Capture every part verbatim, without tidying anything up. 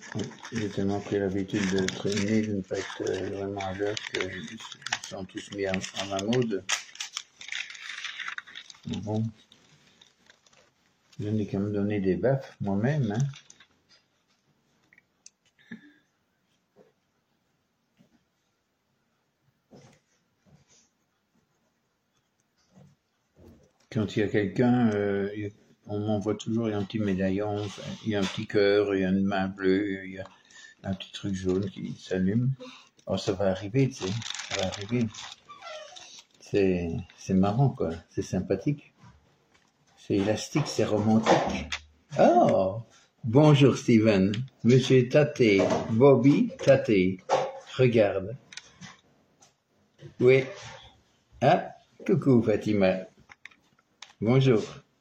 J'ai tellement pris l'habitude de traîner, de ne pas être euh, vraiment à l'heure qu'ils sont tous mis à, à ma mode. Bon, je n'ai qu'à me donner des baffes moi-même, hein. Quand il y a quelqu'un, euh, on m'envoie toujours, il y a un petit médaillon, il y a un petit cœur, il y a une main bleue, il y a un petit truc jaune qui s'allume. Oh, ça va arriver, tu sais, ça va arriver. C'est, c'est marrant, quoi, c'est sympathique. C'est élastique, c'est romantique. Oh, bonjour Steven, Monsieur Tate, Bobby Tate, regarde. Oui. Ah, coucou Fatima. Bonjour.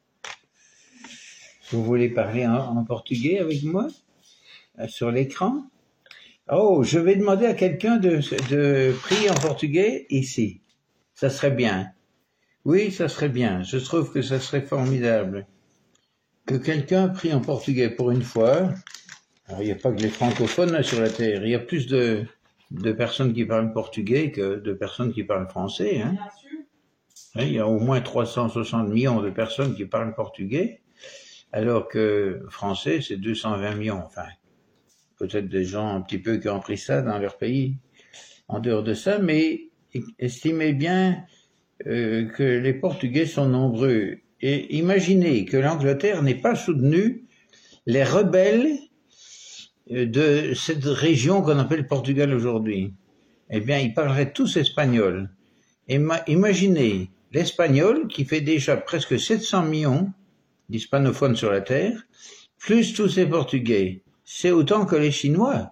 Vous voulez parler en, en portugais avec moi sur l'écran? Oh, je vais demander à quelqu'un de, de prier en portugais ici. Ça serait bien. Oui, ça serait bien. Je trouve que ça serait formidable. Que quelqu'un prie en portugais pour une fois. Alors, il n'y a pas que les francophones sur la Terre. Il y a plus de, de personnes qui parlent portugais que de personnes qui parlent français, hein. Il y a au moins trois cent soixante millions de personnes qui parlent portugais, alors que français, c'est deux cent vingt millions. Enfin, peut-être des gens un petit peu qui ont pris ça dans leur pays. En dehors de ça, mais estimez bien euh, que les Portugais sont nombreux. Et imaginez que l'Angleterre n'ait pas soutenu les rebelles de cette région qu'on appelle Portugal aujourd'hui. Eh bien, ils parleraient tous espagnol. Et imaginez l'espagnol, qui fait déjà presque sept cents millions d'hispanophones sur la Terre, plus tous ces Portugais. C'est autant que les Chinois.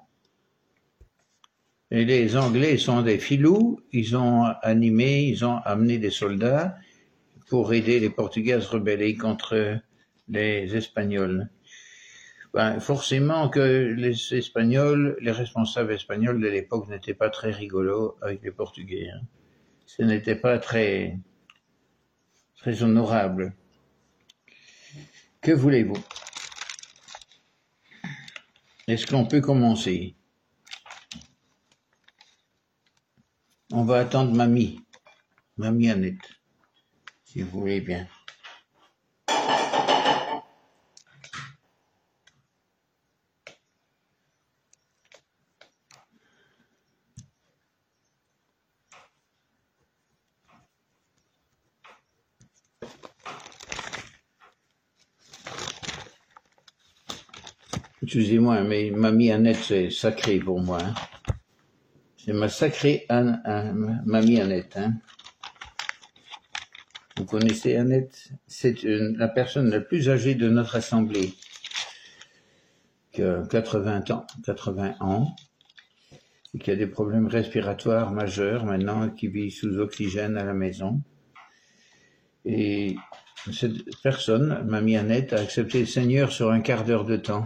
Et les Anglais sont des filous, ils ont animé, ils ont amené des soldats pour aider les Portugais à se rebeller contre les Espagnols. Ben, forcément que les Espagnols, les responsables espagnols de l'époque n'étaient pas très rigolos avec les Portugais, hein. Ce n'était pas très, très honorable. Que voulez-vous? Est-ce qu'on peut commencer? On va attendre mamie, mamie Annette, si vous voulez bien. Excusez-moi, mais mamie Annette, c'est sacré pour moi, hein. C'est ma sacrée Anne, Anne, mamie Annette, hein. Vous connaissez Annette? C'est une, la personne la plus âgée de notre assemblée, qui a quatre-vingts ans, quatre-vingts ans, et qui a des problèmes respiratoires majeurs maintenant, qui vit sous oxygène à la maison. Et cette personne, mamie Annette, a accepté le Seigneur sur un quart d'heure de temps,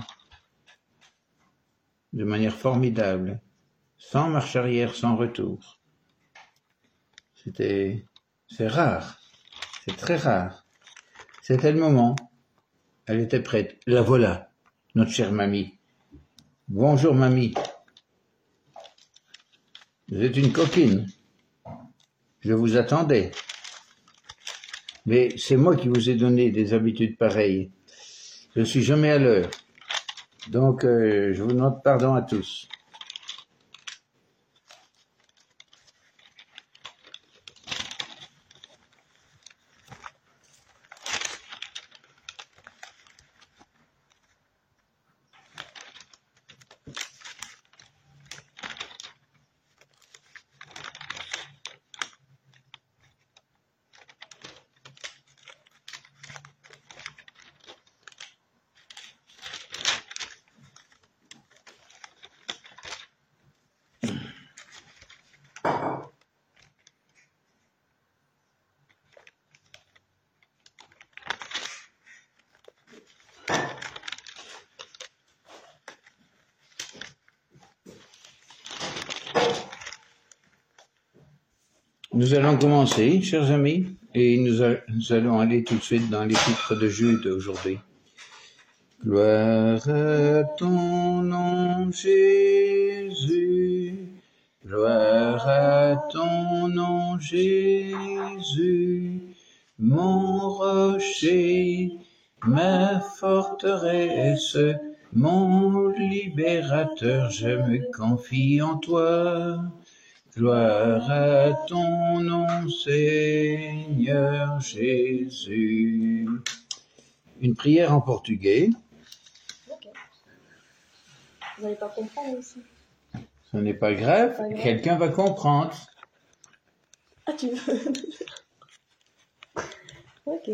de manière formidable, sans marche arrière, sans retour. C'était, c'est rare, c'est très rare. C'était le moment. Elle était prête. La voilà, notre chère mamie. Bonjour mamie. Vous êtes une coquine. Je vous attendais. Mais c'est moi qui vous ai donné des habitudes pareilles. Je suis jamais à l'heure. Donc, euh, je vous demande pardon à tous. Nous allons commencer, chers amis, et nous, a, nous allons aller tout de suite dans l'épître de Jude aujourd'hui. Gloire à ton nom, nom, Jésus. Gloire à ton nom, Jésus. Mon rocher, ma forteresse, mon libérateur, je me confie en toi. Gloire à ton nom, Seigneur Jésus. Une prière en portugais. Ok. Vous n'allez pas comprendre aussi. Ce n'est pas grave, pas grave. Quelqu'un va comprendre. Ah, tu veux? Ok.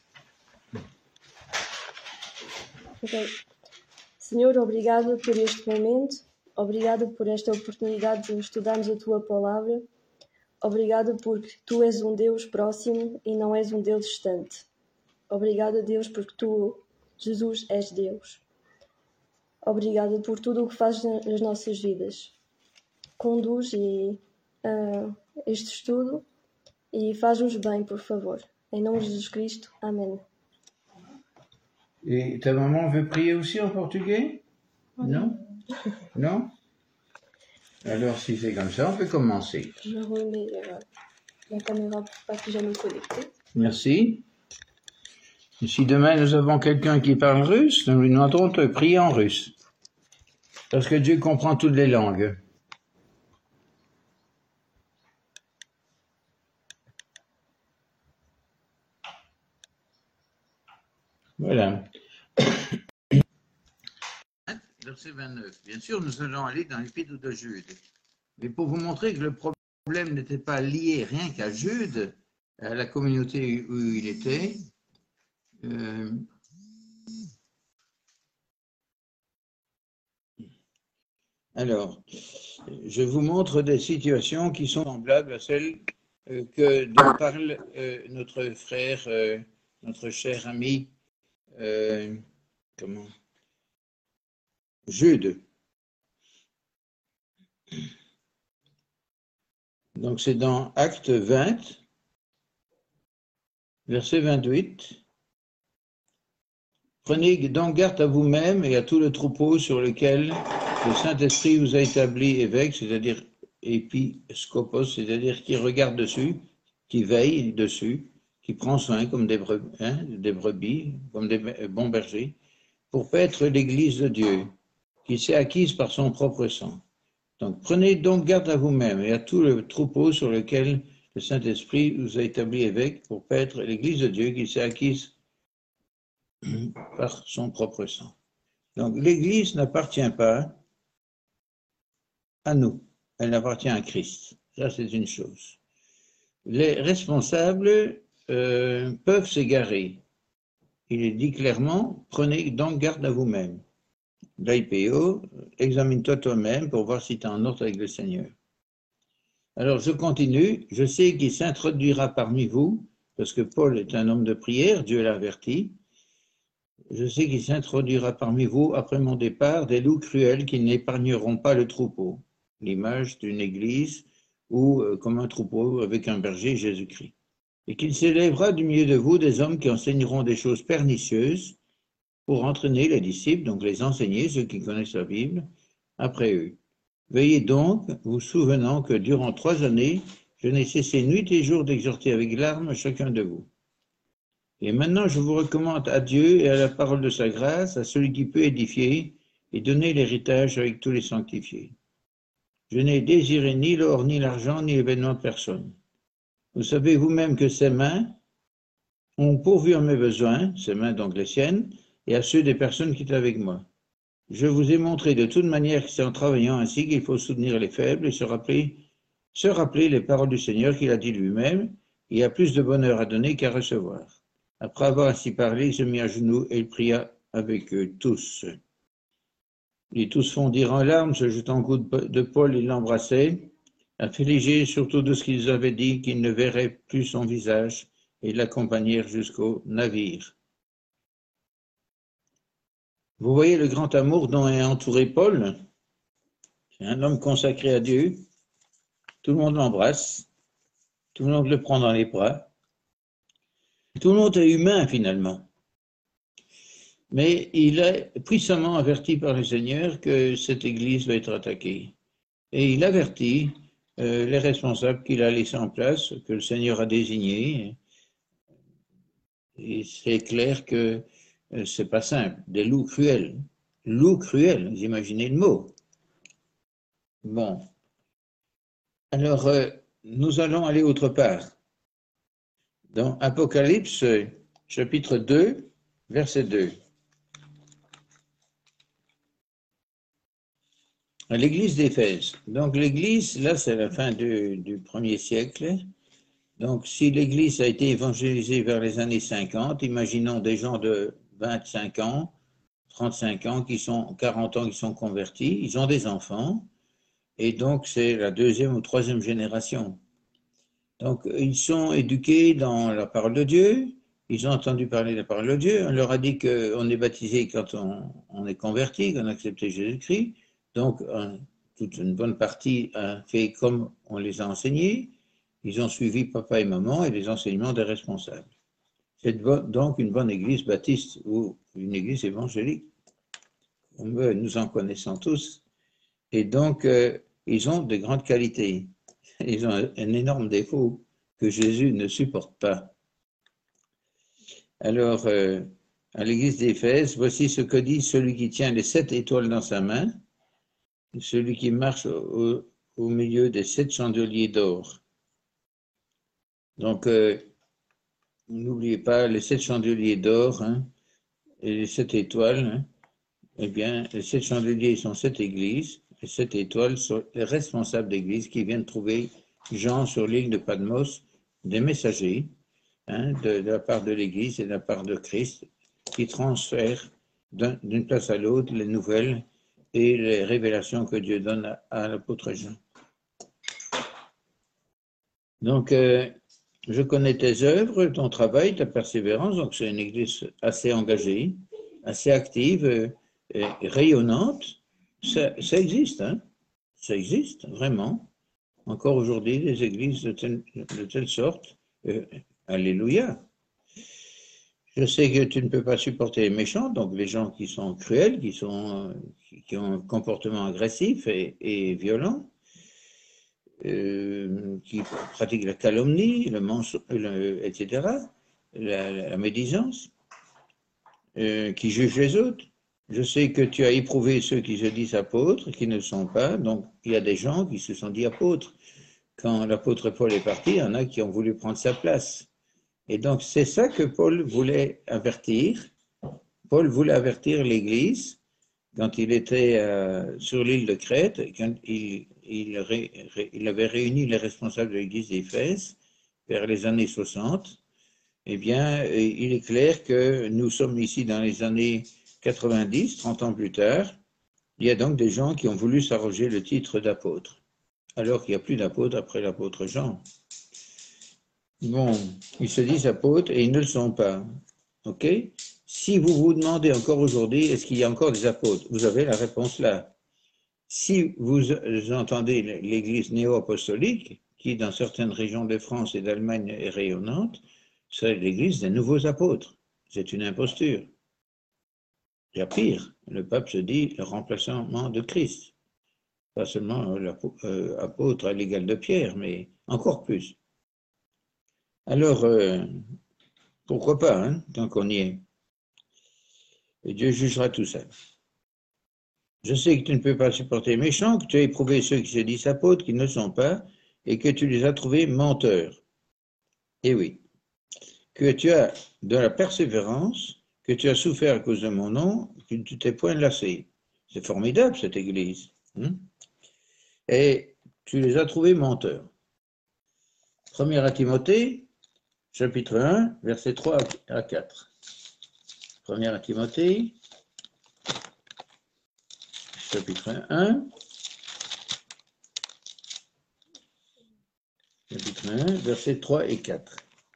Ok. Senhor, obrigado por este momento. Obrigado por esta oportunidade de estudarmos a Tua Palavra. Obrigado porque Tu és um Deus próximo e não és um Deus distante. Obrigado, Deus, porque Tu, Jesus, és Deus. Obrigado por tudo o que fazes nas nossas vidas. Conduz e, uh, este estudo e faz-nos bem, por favor. Em nome de Jesus Cristo. Amém. Et ta maman veut prier aussi en portugais? Non? Non? Alors, si c'est comme ça, on peut commencer. Je remets euh, la caméra pour pas que jamais me connecter. Merci. Et si demain nous avons quelqu'un qui parle russe, nous lui demanderons de prier en russe. Parce que Dieu comprend toutes les langues. Voilà. Verset vingt-neuf. Bien sûr, nous allons aller dans l'épître de Jude. Mais pour vous montrer que le problème n'était pas lié rien qu'à Jude, à la communauté où il était, euh, alors, je vous montre des situations qui sont semblables à celles euh, que dont parle euh, notre frère, euh, notre cher ami, euh, comment Jude. Donc c'est dans Acte vingt, verset vingt-huit. Prenez donc garde à vous-même et à tout le troupeau sur lequel le Saint-Esprit vous a établi évêque, c'est-à-dire épiscopos, c'est-à-dire qui regarde dessus, qui veille dessus, qui prend soin comme des brebis, hein, des brebis, comme des bons bergers, pour paître l'Église de Dieu, qui s'est acquise par son propre sang. Donc, prenez donc garde à vous-même et à tout le troupeau sur lequel le Saint-Esprit vous a établi évêque pour paître l'Église de Dieu qui s'est acquise par son propre sang. Donc, l'Église n'appartient pas à nous, elle appartient à Christ. Ça, c'est une chose. Les responsables euh, peuvent s'égarer. Il est dit clairement, prenez donc garde à vous-même. L'I P O, examine-toi toi-même pour voir si tu es en ordre avec le Seigneur. Alors, je continue. Je sais qu'il s'introduira parmi vous, parce que Paul est un homme de prière, Dieu l'a averti. Je sais qu'il s'introduira parmi vous, après mon départ, des loups cruels qui n'épargneront pas le troupeau. L'image d'une église ou euh, comme un troupeau avec un berger, Jésus-Christ. Et qu'il s'élèvera du milieu de vous des hommes qui enseigneront des choses pernicieuses pour entraîner les disciples, donc les enseigner, ceux qui connaissent la Bible, après eux. Veuillez donc, vous souvenant que durant trois années, je n'ai cessé nuit et jour d'exhorter avec larmes chacun de vous. Et maintenant, je vous recommande à Dieu et à la parole de sa grâce, à celui qui peut édifier et donner l'héritage avec tous les sanctifiés. Je n'ai désiré ni l'or, ni l'argent, ni l'événement de personne. Vous savez vous-même que ces mains ont pourvu à mes besoins, ces mains donc les siennes, et à ceux des personnes qui étaient avec moi. Je vous ai montré de toute manière que c'est en travaillant ainsi qu'il faut soutenir les faibles et se rappeler, se rappeler les paroles du Seigneur qu'il a dit lui-même, il y a plus de bonheur à donner qu'à recevoir. Après avoir ainsi parlé, il se mit à genoux et il pria avec eux tous. Ils tous fondirent en larmes, se jetant au cou de Paul, ils l'embrassaient, affligés surtout de ce qu'ils avaient dit, qu'ils ne verraient plus son visage, et l'accompagnèrent jusqu'au navire. Vous voyez le grand amour dont est entouré Paul. C'est un homme consacré à Dieu. Tout le monde l'embrasse. Tout le monde le prend dans les bras. Tout le monde est humain finalement. mais il est puissamment averti par le Seigneur que cette église va être attaquée. Et il avertit euh, les responsables qu'il a laissés en place, que le Seigneur a désignés. Et c'est clair que euh, c'est pas simple. Des loups cruels. Loups cruels, vous imaginez le mot. Bon. Alors, euh, nous allons aller autre part. Dans Apocalypse, chapitre deux, verset deux. L'église d'Éphèse. Donc l'église, là c'est la fin du, du premier siècle. Donc si l'église a été évangélisée vers les années cinquante, imaginons des gens de vingt-cinq ans, trente-cinq ans, qui sont quarante ans, qui sont convertis, ils ont des enfants, et donc c'est la deuxième ou troisième génération. Donc ils sont éduqués dans la parole de Dieu, ils ont entendu parler de la parole de Dieu, on leur a dit qu'on est baptisé quand on, on est converti, qu'on a accepté Jésus-Christ, donc un, toute une bonne partie a fait comme on les a enseignés, ils ont suivi papa et maman et les enseignements des responsables. C'est donc une bonne église baptiste ou une église évangélique, nous en connaissons tous, et donc euh, ils ont de grandes qualités. Ils ont un, un énorme défaut que Jésus ne supporte pas. Alors, euh, à l'église d'Éphèse, voici ce que dit celui qui tient les sept étoiles dans sa main, celui qui marche au, au milieu des sept chandeliers d'or. Donc, euh, n'oubliez pas les sept chandeliers d'or hein, et les sept étoiles. Hein, eh bien, les sept chandeliers sont sept églises, les sept étoiles sont les responsables d'église qui viennent trouver Jean sur l'île de Patmos, des messagers hein, de, de la part de l'église et de la part de Christ, qui transfèrent d'une place à l'autre les nouvelles et les révélations que Dieu donne à, à l'apôtre Jean. Donc, euh, je connais tes œuvres, ton travail, ta persévérance, donc c'est une église assez engagée, assez active, euh, et rayonnante. Ça, ça existe, hein? Ça existe, vraiment. Encore aujourd'hui, des églises de telle, de telle sorte. Euh, alléluia. Je sais que tu ne peux pas supporter les méchants, donc les gens qui sont cruels, qui, sont, qui, qui ont un comportement agressif et, et violent, euh, qui pratiquent la calomnie, le mensonge, le, et cetera, la, la médisance, euh, qui jugent les autres. Je sais que tu as éprouvé ceux qui se disent apôtres, qui ne le sont pas, donc il y a des gens qui se sont dit apôtres. Quand l'apôtre Paul est parti, il y en a qui ont voulu prendre sa place. Et donc, c'est ça que Paul voulait avertir. Paul voulait avertir l'Église quand il était euh, sur l'île de Crète, quand il, il, ré, ré, il avait réuni les responsables de l'Église d'Éphèse vers les années soixante. Eh bien, il est clair que nous sommes ici dans les années quatre-vingt-dix, trente ans plus tard. Il y a donc des gens qui ont voulu s'arroger le titre d'apôtre, alors qu'il n'y a plus d'apôtre après l'apôtre Jean. Bon, ils se disent apôtres et ils ne le sont pas. Ok? Si vous vous demandez encore aujourd'hui, est-ce qu'il y a encore des apôtres? Vous avez la réponse là. Si vous entendez l'église néo-apostolique, qui dans certaines régions de France et d'Allemagne est rayonnante, c'est l'église des nouveaux apôtres. C'est une imposture. Il y a pire, le pape se dit le remplacement de Christ. Pas seulement l'apôtre à l'égal de Pierre, mais encore plus. Alors, euh, pourquoi pas, hein, tant qu'on y est. Et Dieu jugera tout ça. Je sais que tu ne peux pas supporter les méchants, que tu as éprouvé ceux qui se disent apôtres, qui ne le sont pas, et que tu les as trouvés menteurs. Eh oui. Que tu as de la persévérance, que tu as souffert à cause de mon nom, que tu t'es point lassé. C'est formidable, cette église. Hein? Et tu les as trouvés menteurs. Premier à Timothée, chapitre un, versets trois à quatre. Premier à Timothée, chapitre un, chapitre un, versets trois et quatre.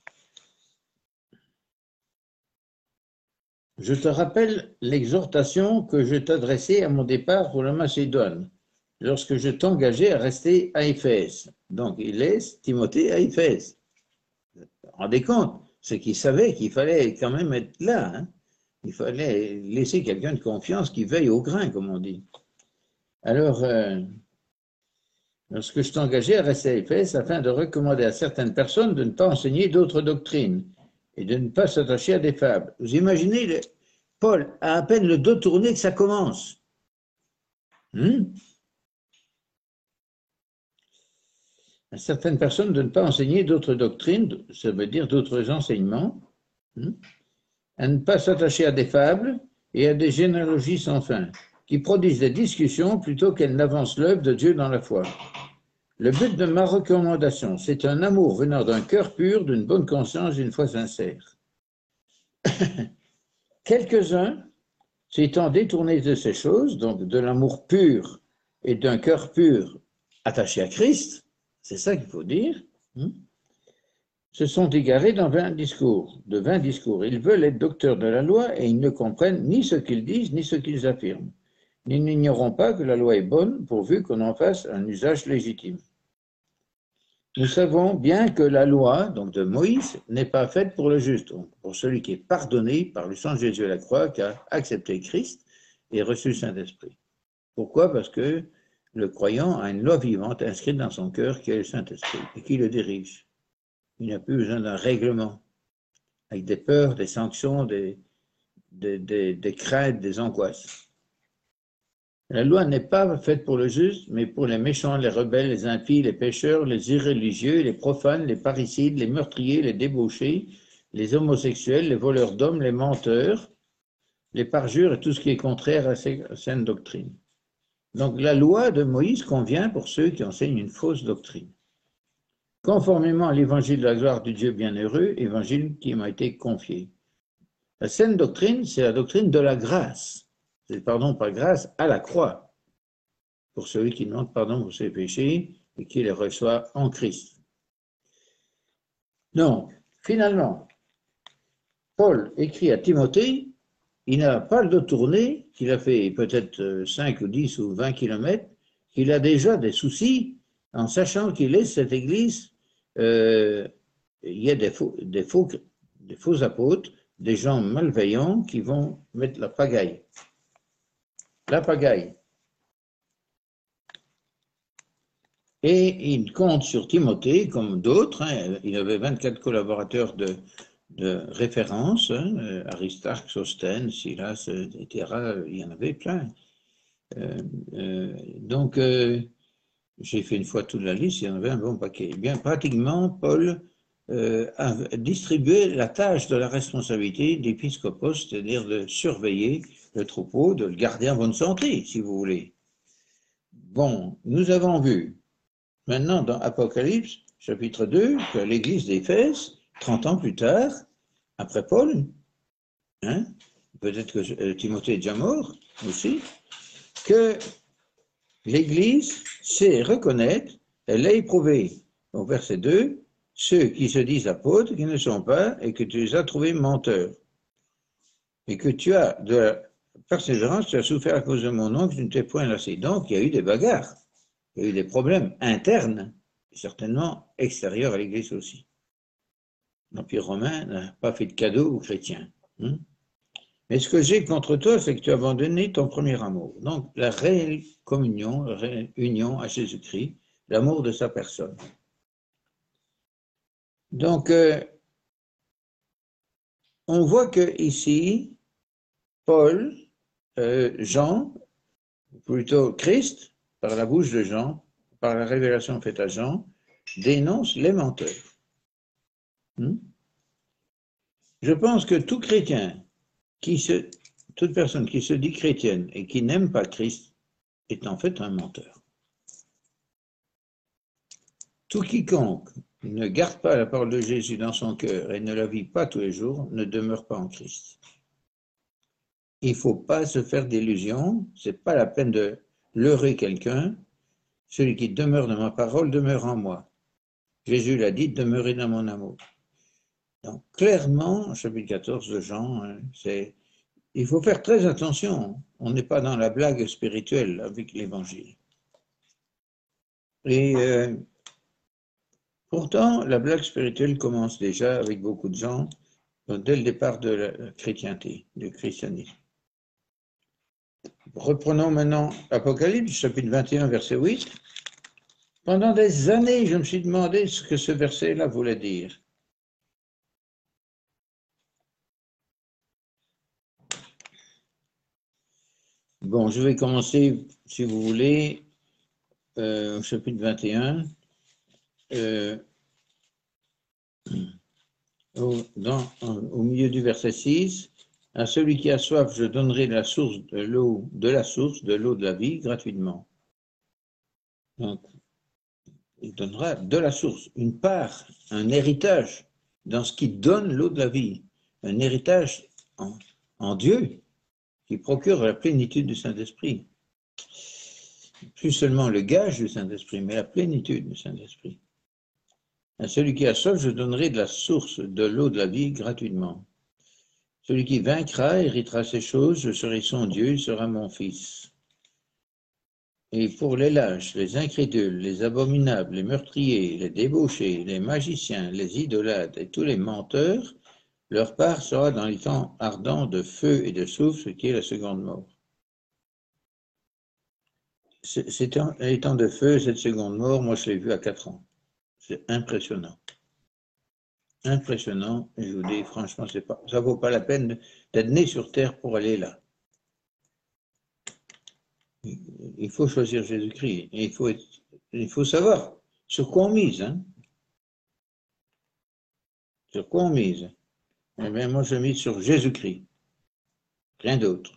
Je te rappelle l'exhortation que je t'adressais à mon départ pour la Macédoine, lorsque je t'engageais à rester à Éphèse. Donc, il laisse Timothée à Éphèse. Vous vous rendez compte? C'est qu'il savait qu'il fallait quand même être là. Hein? Il fallait laisser quelqu'un de confiance qui veille au grain, comme on dit. Alors, euh, lorsque je t'engageais à rester à Éphèse afin de recommander à certaines personnes de ne pas enseigner d'autres doctrines et de ne pas s'attacher à des fables. Vous imaginez, le, Paul a à peine le dos tourné que ça commence. Hmm? À certaines personnes de ne pas enseigner d'autres doctrines, ça veut dire d'autres enseignements, hmm? À ne pas s'attacher à des fables et à des généalogies sans fin, qui produisent des discussions plutôt qu'elles n'avancent l'œuvre de Dieu dans la foi. Le but de ma recommandation, c'est un amour venant d'un cœur pur, d'une bonne conscience, d'une foi sincère. Quelques-uns, s'étant détournés de ces choses, donc de l'amour pur et d'un cœur pur attaché à Christ, c'est ça qu'il faut dire, hein, se sont égarés dans vingt discours, de vingt discours. Ils veulent être docteurs de la loi et ils ne comprennent ni ce qu'ils disent ni ce qu'ils affirment. Ils n'ignoreront pas que la loi est bonne pourvu qu'on en fasse un usage légitime. Nous savons bien que la loi, donc de Moïse, n'est pas faite pour le juste, donc pour celui qui est pardonné par le sang de Jésus à la croix, qui a accepté Christ et reçu le Saint-Esprit. Pourquoi? Parce que le croyant a une loi vivante inscrite dans son cœur qui est le Saint-Esprit et qui le dirige. Il n'a plus besoin d'un règlement, avec des peurs, des sanctions, des, des, des, des craintes, des angoisses. La loi n'est pas faite pour le juste, mais pour les méchants, les rebelles, les impies, les pécheurs, les irréligieux, les profanes, les parricides, les meurtriers, les débauchés, les homosexuels, les voleurs d'hommes, les menteurs, les parjures et tout ce qui est contraire à ces saines doctrines. Donc la loi de Moïse convient pour ceux qui enseignent une fausse doctrine. Conformément à l'évangile de la gloire du Dieu bienheureux, évangile qui m'a été confié. La saine doctrine, c'est la doctrine de la grâce. C'est le pardon par grâce à la croix, pour celui qui demande pardon pour ses péchés et qui les reçoit en Christ. Donc, finalement, Paul écrit à Timothée, il n'a pas le dos tourné, qu'il a fait peut-être cinq ou dix ou vingt kilomètres, qu'il a déjà des soucis en sachant qu'il est cette église. Euh, il y a des faux, des, faux, des faux apôtres, des gens malveillants qui vont mettre la pagaille. La pagaille. Et il compte sur Timothée, comme d'autres. Hein, il avait vingt-quatre collaborateurs de, de référence, hein, Aristarque, Sosthène, Silas, et cetera. Il y en avait plein. Euh, euh, donc, euh, j'ai fait une fois toute la liste, il y en avait un bon paquet. Eh bien, pratiquement, Paul euh, a distribué la tâche de la responsabilité d'épiscopos, c'est-à-dire de surveiller le troupeau, de le garder en bonne santé, si vous voulez. Bon, nous avons vu maintenant dans Apocalypse, chapitre deux, que l'église d'Éphèse, trente ans plus tard, après Paul, hein, peut-être que euh, Timothée est déjà mort aussi, que l'Église sait reconnaître, elle l'a éprouvé. Au verset deux, ceux qui se disent apôtres, qui ne sont pas, et que tu les as trouvés menteurs. Et que tu as de la persévérance, tu as souffert à cause de mon nom, que tu ne t'es point lassé. Donc, il y a eu des bagarres, il y a eu des problèmes internes, et certainement extérieurs à l'Église aussi. L'Empire romain n'a pas fait de cadeaux aux chrétiens. Hein? Mais ce que j'ai contre toi, c'est que tu as abandonné ton premier amour. Donc, la réelle communion, la réelle union à Jésus-Christ, l'amour de sa personne. Donc, euh, on voit que ici, Paul, euh, Jean, plutôt Christ, par la bouche de Jean, par la révélation faite à Jean, dénonce les menteurs. Hmm? Je pense que tout chrétien, qui se, toute personne qui se dit chrétienne et qui n'aime pas Christ, est en fait un menteur. Tout quiconque ne garde pas la parole de Jésus dans son cœur et ne la vit pas tous les jours ne demeure pas en Christ. Il ne faut pas se faire d'illusions, ce n'est pas la peine de leurrer quelqu'un. Celui qui demeure dans ma parole demeure en moi. Jésus l'a dit, demeurez dans mon amour. Donc clairement, chapitre quatorze de Jean, c'est, il faut faire très attention. On n'est pas dans la blague spirituelle avec l'Évangile. Et euh, pourtant, la blague spirituelle commence déjà avec beaucoup de gens dès le départ de la chrétienté, du christianisme. Reprenons maintenant Apocalypse, chapitre vingt et un, verset huit. Pendant des années, je me suis demandé ce que ce verset-là voulait dire. Bon, je vais commencer, si vous voulez, euh, au chapitre vingt et un. Euh, au, dans, au milieu du verset six. À celui qui a soif, je donnerai la source de l'eau, de la source de l'eau de la vie gratuitement. Donc, il donnera de la source, une part, un héritage dans ce qui donne l'eau de la vie, un héritage en, en Dieu qui procure la plénitude du Saint-Esprit. Plus seulement le gage du Saint-Esprit, mais la plénitude du Saint-Esprit. À celui qui a soif, je donnerai de la source de l'eau de la vie gratuitement. Celui qui vaincra héritera ces choses, je serai son Dieu, il sera mon fils. Et pour les lâches, les incrédules, les abominables, les meurtriers, les débauchés, les magiciens, les idolâtres et tous les menteurs, leur part sera dans les temps ardents de feu et de soufre, ce qui est la seconde mort. C'est les temps de feu, cette seconde mort, moi je l'ai vu à quatre ans. C'est impressionnant. Impressionnant, et je vous dis franchement, c'est pas, ça ne vaut pas la peine d'être né sur terre pour aller là. Il faut choisir Jésus-Christ, et il faut, être, il faut savoir sur quoi on mise. Hein. Sur quoi on mise. Eh bien, moi je mise sur Jésus-Christ, rien d'autre.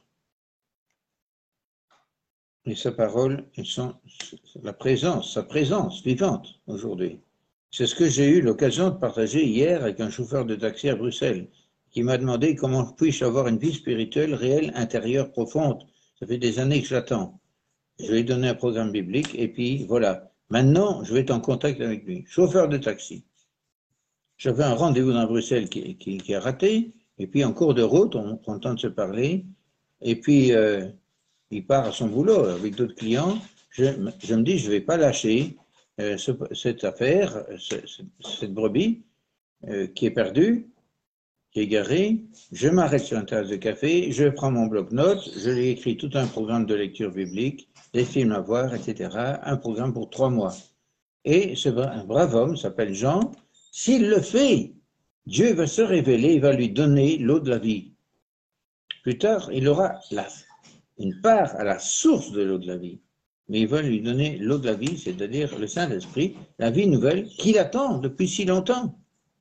Et sa parole, et son, la présence, sa présence vivante aujourd'hui. C'est ce que j'ai eu l'occasion de partager hier avec un chauffeur de taxi à Bruxelles, qui m'a demandé comment puis-je avoir une vie spirituelle réelle, intérieure, profonde. Ça fait des années que j'attends. Je lui ai donné un programme biblique, et puis voilà. Maintenant, je vais être en contact avec lui. Chauffeur de taxi. J'avais un rendez-vous dans Bruxelles qui, qui, qui a raté, et puis en cours de route, on prend le temps de se parler, et puis euh, il part à son boulot avec d'autres clients. Je, je me dis, je ne vais pas lâcher Euh, ce, cette affaire, ce, cette brebis euh, qui est perdue, qui est garée, je m'arrête sur une tasse de café, je prends mon bloc-notes, je lui écris tout un programme de lecture biblique, des films à voir, et cetera, un programme pour trois mois. Et ce un brave homme s'appelle Jean, s'il le fait, Dieu va se révéler, il va lui donner l'eau de la vie. Plus tard, il aura la, une part à la source de l'eau de la vie. Mais il va lui donner l'eau de la vie, c'est-à-dire le Saint-Esprit, la vie nouvelle qu'il attend depuis si longtemps.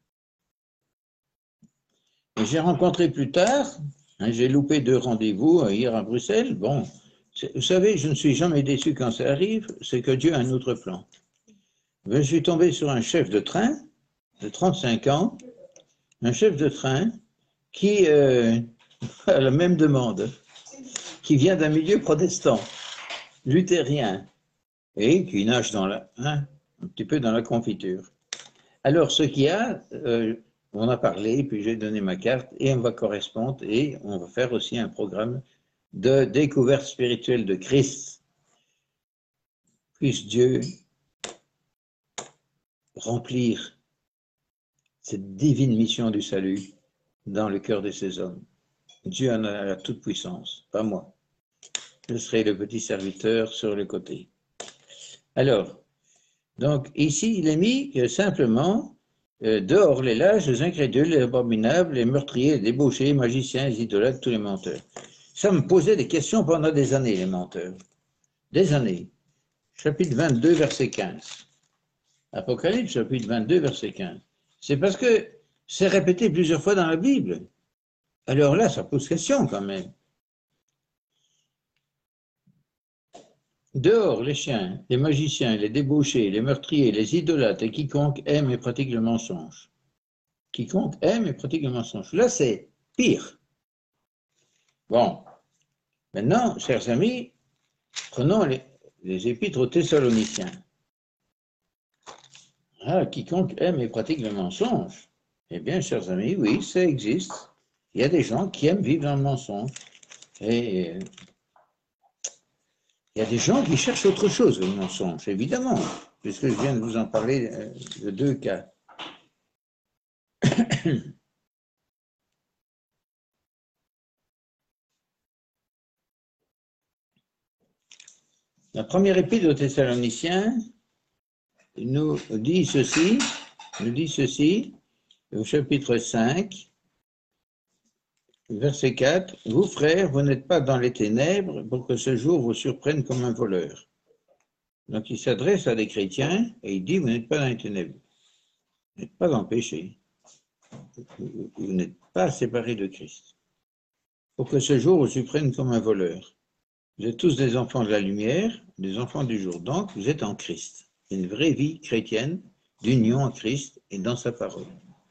Et j'ai rencontré plus tard, hein, j'ai loupé deux rendez-vous hier à Bruxelles. Bon, vous savez, je ne suis jamais déçu quand ça arrive, c'est que Dieu a un autre plan. Je suis tombé sur un chef de train de trente-cinq ans, un chef de train qui euh, a la même demande, qui vient d'un milieu protestant, luthérien, et qui nage dans la, hein, un petit peu dans la confiture. Alors, ce qu'il y a, euh, on a parlé, puis j'ai donné ma carte, et on va correspondre, et on va faire aussi un programme de découverte spirituelle de Christ. Puisse Dieu remplir cette divine mission du salut dans le cœur de ces hommes. Dieu en a la toute puissance, pas moi. Je serai le petit serviteur sur le côté. Alors, donc ici, il est mis que simplement euh, dehors les lâches, les incrédules, les abominables, les meurtriers, les débauchés, les magiciens, les idolâtres, tous les menteurs. Ça me posait des questions pendant des années, les menteurs. Des années. Chapitre vingt-deux, verset quinze. Apocalypse, chapitre vingt-deux, verset quinze. C'est parce que c'est répété plusieurs fois dans la Bible. Alors là, ça pose question quand même. Dehors les chiens, les magiciens, les débauchés, les meurtriers, les idolâtres et quiconque aime et pratique le mensonge. Quiconque aime et pratique le mensonge. Là, c'est pire. Bon. Maintenant, chers amis, prenons les, les épîtres aux Thessaloniciens. Ah, quiconque aime et pratique le mensonge. Eh bien, chers amis, oui, ça existe. Il y a des gens qui aiment vivre dans le mensonge. Et il y a des gens qui cherchent autre chose que le mensonge, évidemment, puisque je viens de vous en parler de deux cas. La première épître aux Thessaloniciens nous dit ceci, nous dit ceci, au chapitre cinq, verset quatre, « Vous, frères, vous n'êtes pas dans les ténèbres pour que ce jour vous surprenne comme un voleur. » Donc, il s'adresse à des chrétiens et il dit, « Vous n'êtes pas dans les ténèbres. Vous n'êtes pas dans le péché. Vous n'êtes pas séparés de Christ. Pour que ce jour vous surprenne comme un voleur. Vous êtes tous des enfants de la lumière, des enfants du jour. Donc, vous êtes en Christ. Une vraie vie chrétienne d'union en Christ et dans sa parole.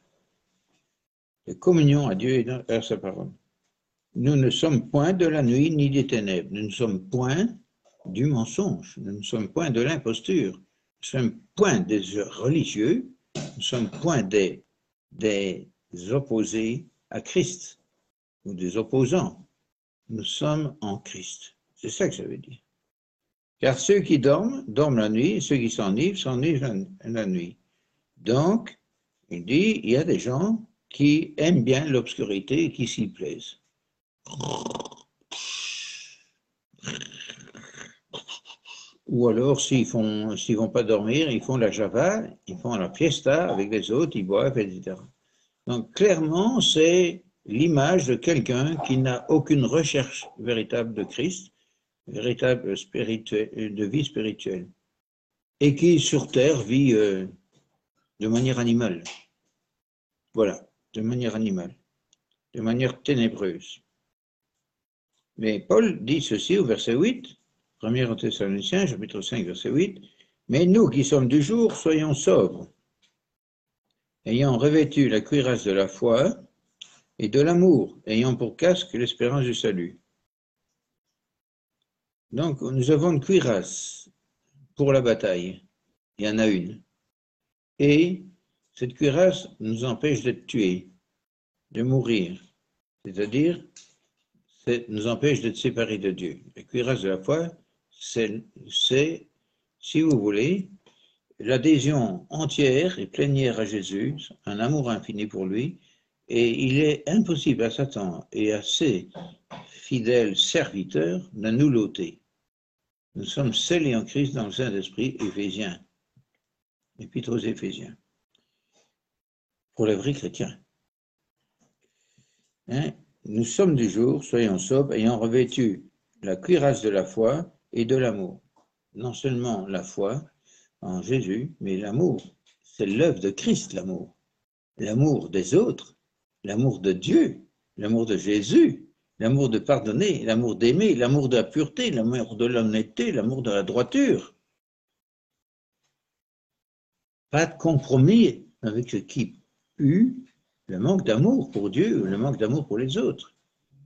De communion à Dieu et dans, à sa parole. Nous ne sommes point de la nuit ni des ténèbres. Nous ne sommes point du mensonge. Nous ne sommes point de l'imposture. Nous ne sommes point des religieux. Nous ne sommes point des, des opposés à Christ ou des opposants. Nous sommes en Christ. C'est ça que ça veut dire. Car ceux qui dorment, dorment la nuit, et ceux qui s'enivrent, s'enivrent la nuit. Donc, il dit, il y a des gens qui aiment bien l'obscurité et qui s'y plaisent. Ou alors, s'ils font, s'ils vont pas dormir, ils font la java, ils font la fiesta avec les autres, ils boivent, et cetera. Donc, clairement, c'est l'image de quelqu'un qui n'a aucune recherche véritable de Christ, véritable spirituel, de vie spirituelle, et qui, sur terre, vit euh, de manière animale. Voilà, de manière animale, de manière ténébreuse. Mais Paul dit ceci au verset huit, premier Thessaloniciens, chapitre cinq, verset huit, « Mais nous qui sommes du jour, soyons sobres, ayant revêtu la cuirasse de la foi et de l'amour, ayant pour casque l'espérance du salut. » Donc, nous avons une cuirasse pour la bataille, il y en a une. Et cette cuirasse nous empêche d'être tués, de mourir, c'est-à-dire, nous empêche d'être séparés de Dieu. La cuirasse de la foi, c'est, si vous voulez, l'adhésion entière et plénière à Jésus, un amour infini pour lui, et il est impossible à Satan et à ses fidèles serviteurs de nous l'ôter. Nous sommes scellés en Christ dans le Saint-Esprit, Éphésiens, Épître aux Éphésiens, pour les vrais chrétiens. Hein? Nous sommes du jour, soyons sobres, ayant revêtu la cuirasse de la foi et de l'amour. Non seulement la foi en Jésus, mais l'amour. C'est l'œuvre de Christ, l'amour. L'amour des autres, l'amour de Dieu, l'amour de Jésus, l'amour de pardonner, l'amour d'aimer, l'amour de la pureté, l'amour de l'honnêteté, l'amour de la droiture. Pas de compromis avec ce qui eut le manque d'amour pour Dieu ou le manque d'amour pour les autres.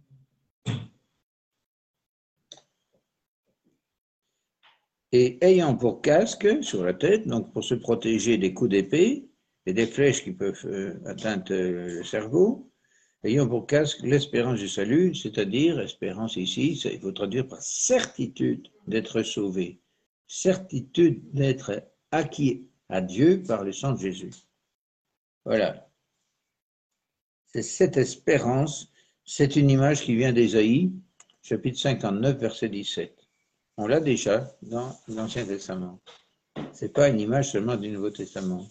Et ayant pour casque sur la tête, donc pour se protéger des coups d'épée et des flèches qui peuvent euh, atteindre euh, le cerveau, ayant pour casque l'espérance du salut, c'est-à-dire, espérance ici, ça, il faut traduire par certitude d'être sauvé, certitude d'être acquis à Dieu par le sang de Jésus. Voilà. C'est cette espérance, c'est une image qui vient d'Ésaïe, chapitre cinquante-neuf, verset dix-sept. On l'a déjà dans l'Ancien Testament. Ce n'est pas une image seulement du Nouveau Testament.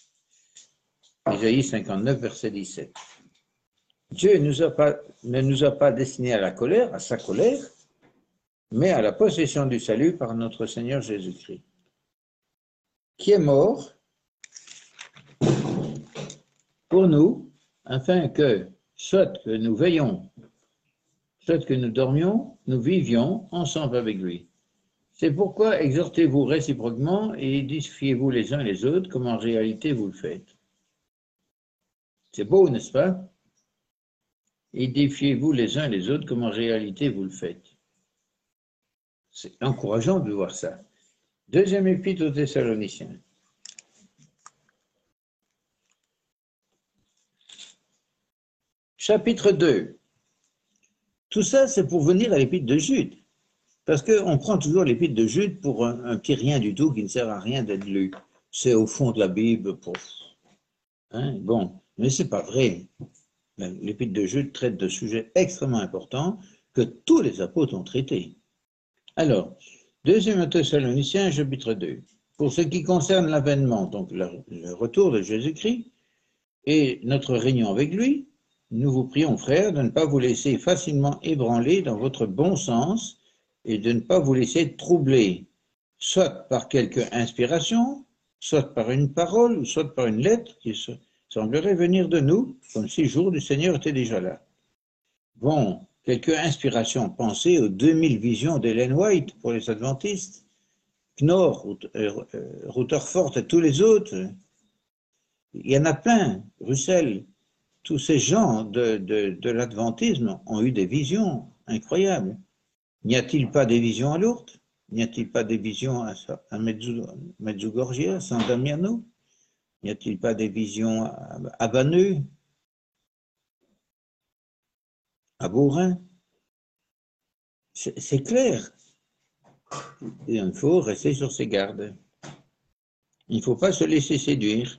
Ésaïe cinquante-neuf, verset dix-sept. Dieu nous a pas, ne nous a pas destinés à la colère, à sa colère, mais à la possession du salut par notre Seigneur Jésus-Christ, qui est mort pour nous, afin que, soit que nous veillions, soit que nous dormions, nous vivions ensemble avec lui. C'est pourquoi exhortez-vous réciproquement et édifiez-vous les uns les autres, comme en réalité vous le faites. C'est beau, n'est-ce pas? Édifiez-vous les uns les autres, comme en réalité vous le faites. C'est encourageant de voir ça. Deuxième épître aux Thessaloniciens. Chapitre deux. Tout ça, c'est pour venir à l'épître de Jude. Parce qu'on prend toujours l'épître de Jude pour un, un petit rien du tout qui ne sert à rien d'être lu. C'est au fond de la Bible. Pour... Hein, bon, mais ce n'est pas vrai. L'épître de Jude traite de sujets extrêmement importants que tous les apôtres ont traités. Alors, Deuxième Thessaloniciens, chapitre deux. Pour ce qui concerne l'avènement, donc le, le retour de Jésus-Christ et notre réunion avec lui, nous vous prions, frères, de ne pas vous laisser facilement ébranler dans votre bon sens et de ne pas vous laisser troubler, soit par quelque inspiration, soit par une parole, ou soit par une lettre qui semblerait venir de nous, comme si le jour du Seigneur était déjà là. Bon, quelques inspirations, pensez aux deux mille visions d'Ellen White pour les adventistes, Knorr, Rutherford et tous les autres. Il y en a plein, Russell. Tous ces gens de, de, de l'adventisme ont eu des visions incroyables. N'y a-t-il pas des visions à Lourdes? N'y a-t-il pas des visions à, à Medjugorje, à San Damiano? N'y a-t-il pas des visions à, à Banneux, à Bourin? C'est clair. Et il faut rester sur ses gardes. Il ne faut pas se laisser séduire.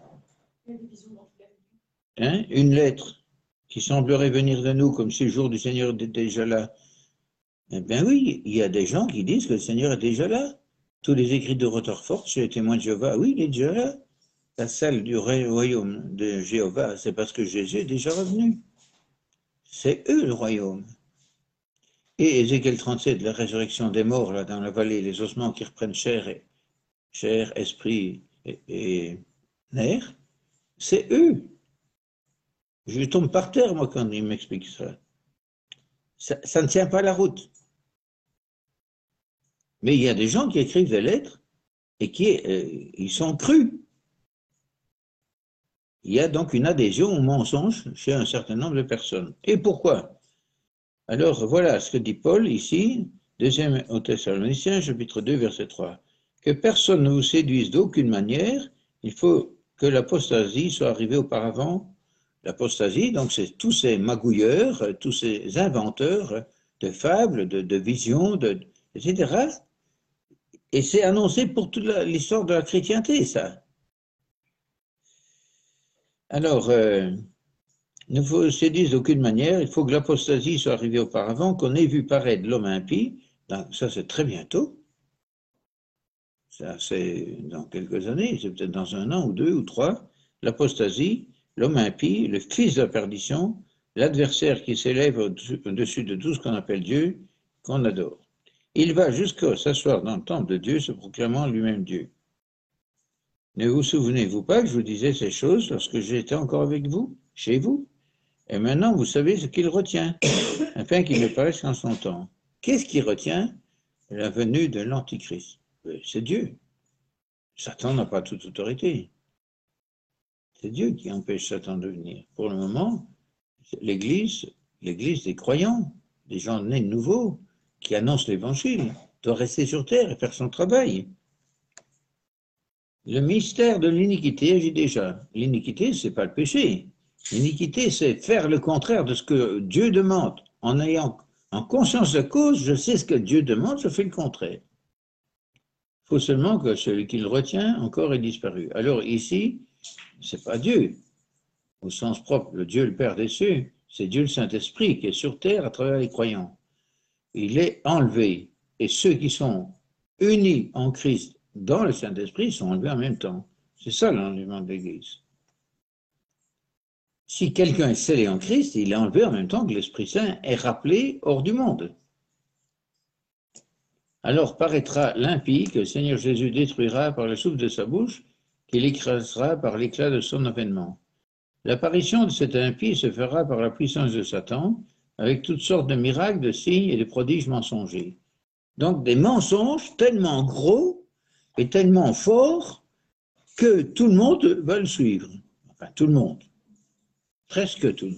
Hein? Une lettre qui semblerait venir de nous comme si le jour du Seigneur était déjà là. Eh bien oui, il y a des gens qui disent que le Seigneur est déjà là. Tous les écrits de Rutherford chez les témoins de Jéhovah, oui, il est déjà là. La salle du royaume de Jéhovah, c'est parce que Jésus est déjà revenu. C'est eux le royaume. Et Ézéchiel trente-sept, la résurrection des morts, là, dans la vallée, les ossements qui reprennent chair, et, chair esprit et, et nerfs, c'est eux. Je tombe par terre, moi, quand ils m'expliquent ça. ça. Ça ne tient pas la route. Mais il y a des gens qui écrivent des lettres et qui euh, ils sont crus. Il y a donc une adhésion au mensonge chez un certain nombre de personnes. Et pourquoi? Alors voilà ce que dit Paul ici, deuxième aux Thessaloniciens, chapitre deux, verset trois. Que personne ne vous séduise d'aucune manière, il faut que l'apostasie soit arrivée auparavant. L'apostasie, donc c'est tous ces magouilleurs, tous ces inventeurs de fables, de, de visions, de, et cetera. Et c'est annoncé pour toute l'histoire de la chrétienté, ça. Alors, euh, ne vous séduise d'aucune manière, il faut que l'apostasie soit arrivée auparavant, qu'on ait vu paraître l'homme impie, ça c'est très bientôt, ça c'est dans quelques années, c'est peut-être dans un an ou deux ou trois, l'apostasie, l'homme impie, le fils de la perdition, l'adversaire qui s'élève au-dessus de tout ce qu'on appelle Dieu, qu'on adore. Il va jusqu'à s'asseoir dans le temple de Dieu, se proclamant lui-même Dieu. Ne vous souvenez-vous pas que je vous disais ces choses lorsque j'étais encore avec vous, chez vous? Et maintenant, vous savez ce qu'il retient, afin qu'il ne paraisse qu'en son temps. Qu'est-ce qui retient? La venue de l'Antichrist. C'est Dieu. Satan n'a pas toute autorité. C'est Dieu qui empêche Satan de venir. Pour le moment, l'Église, l'Église des croyants, des gens nés de nouveau, qui annoncent l'Évangile, doit rester sur terre et faire son travail. Le mystère de l'iniquité agit déjà. L'iniquité, ce n'est pas le péché. L'iniquité, c'est faire le contraire de ce que Dieu demande. En ayant en conscience de cause, je sais ce que Dieu demande, je fais le contraire. Il faut seulement que celui qui le retient encore ait disparu. Alors ici, ce n'est pas Dieu, au sens propre, le Dieu le Père des cieux, c'est Dieu le Saint-Esprit qui est sur terre à travers les croyants. Il est enlevé. Et ceux qui sont unis en Christ dans le Saint-Esprit sont enlevés en même temps. C'est ça l'enlèvement de l'Église. Si quelqu'un est scellé en Christ, il est enlevé en même temps que l'Esprit Saint est rappelé hors du monde. Alors paraîtra l'impie que le Seigneur Jésus détruira par le souffle de sa bouche, qu'il écrasera par l'éclat de son avènement. L'apparition de cet impie se fera par la puissance de Satan, avec toutes sortes de miracles, de signes et de prodiges mensongers. Donc des mensonges tellement gros et tellement forts que tout le monde va le suivre. Enfin, tout le monde. Presque tout le monde.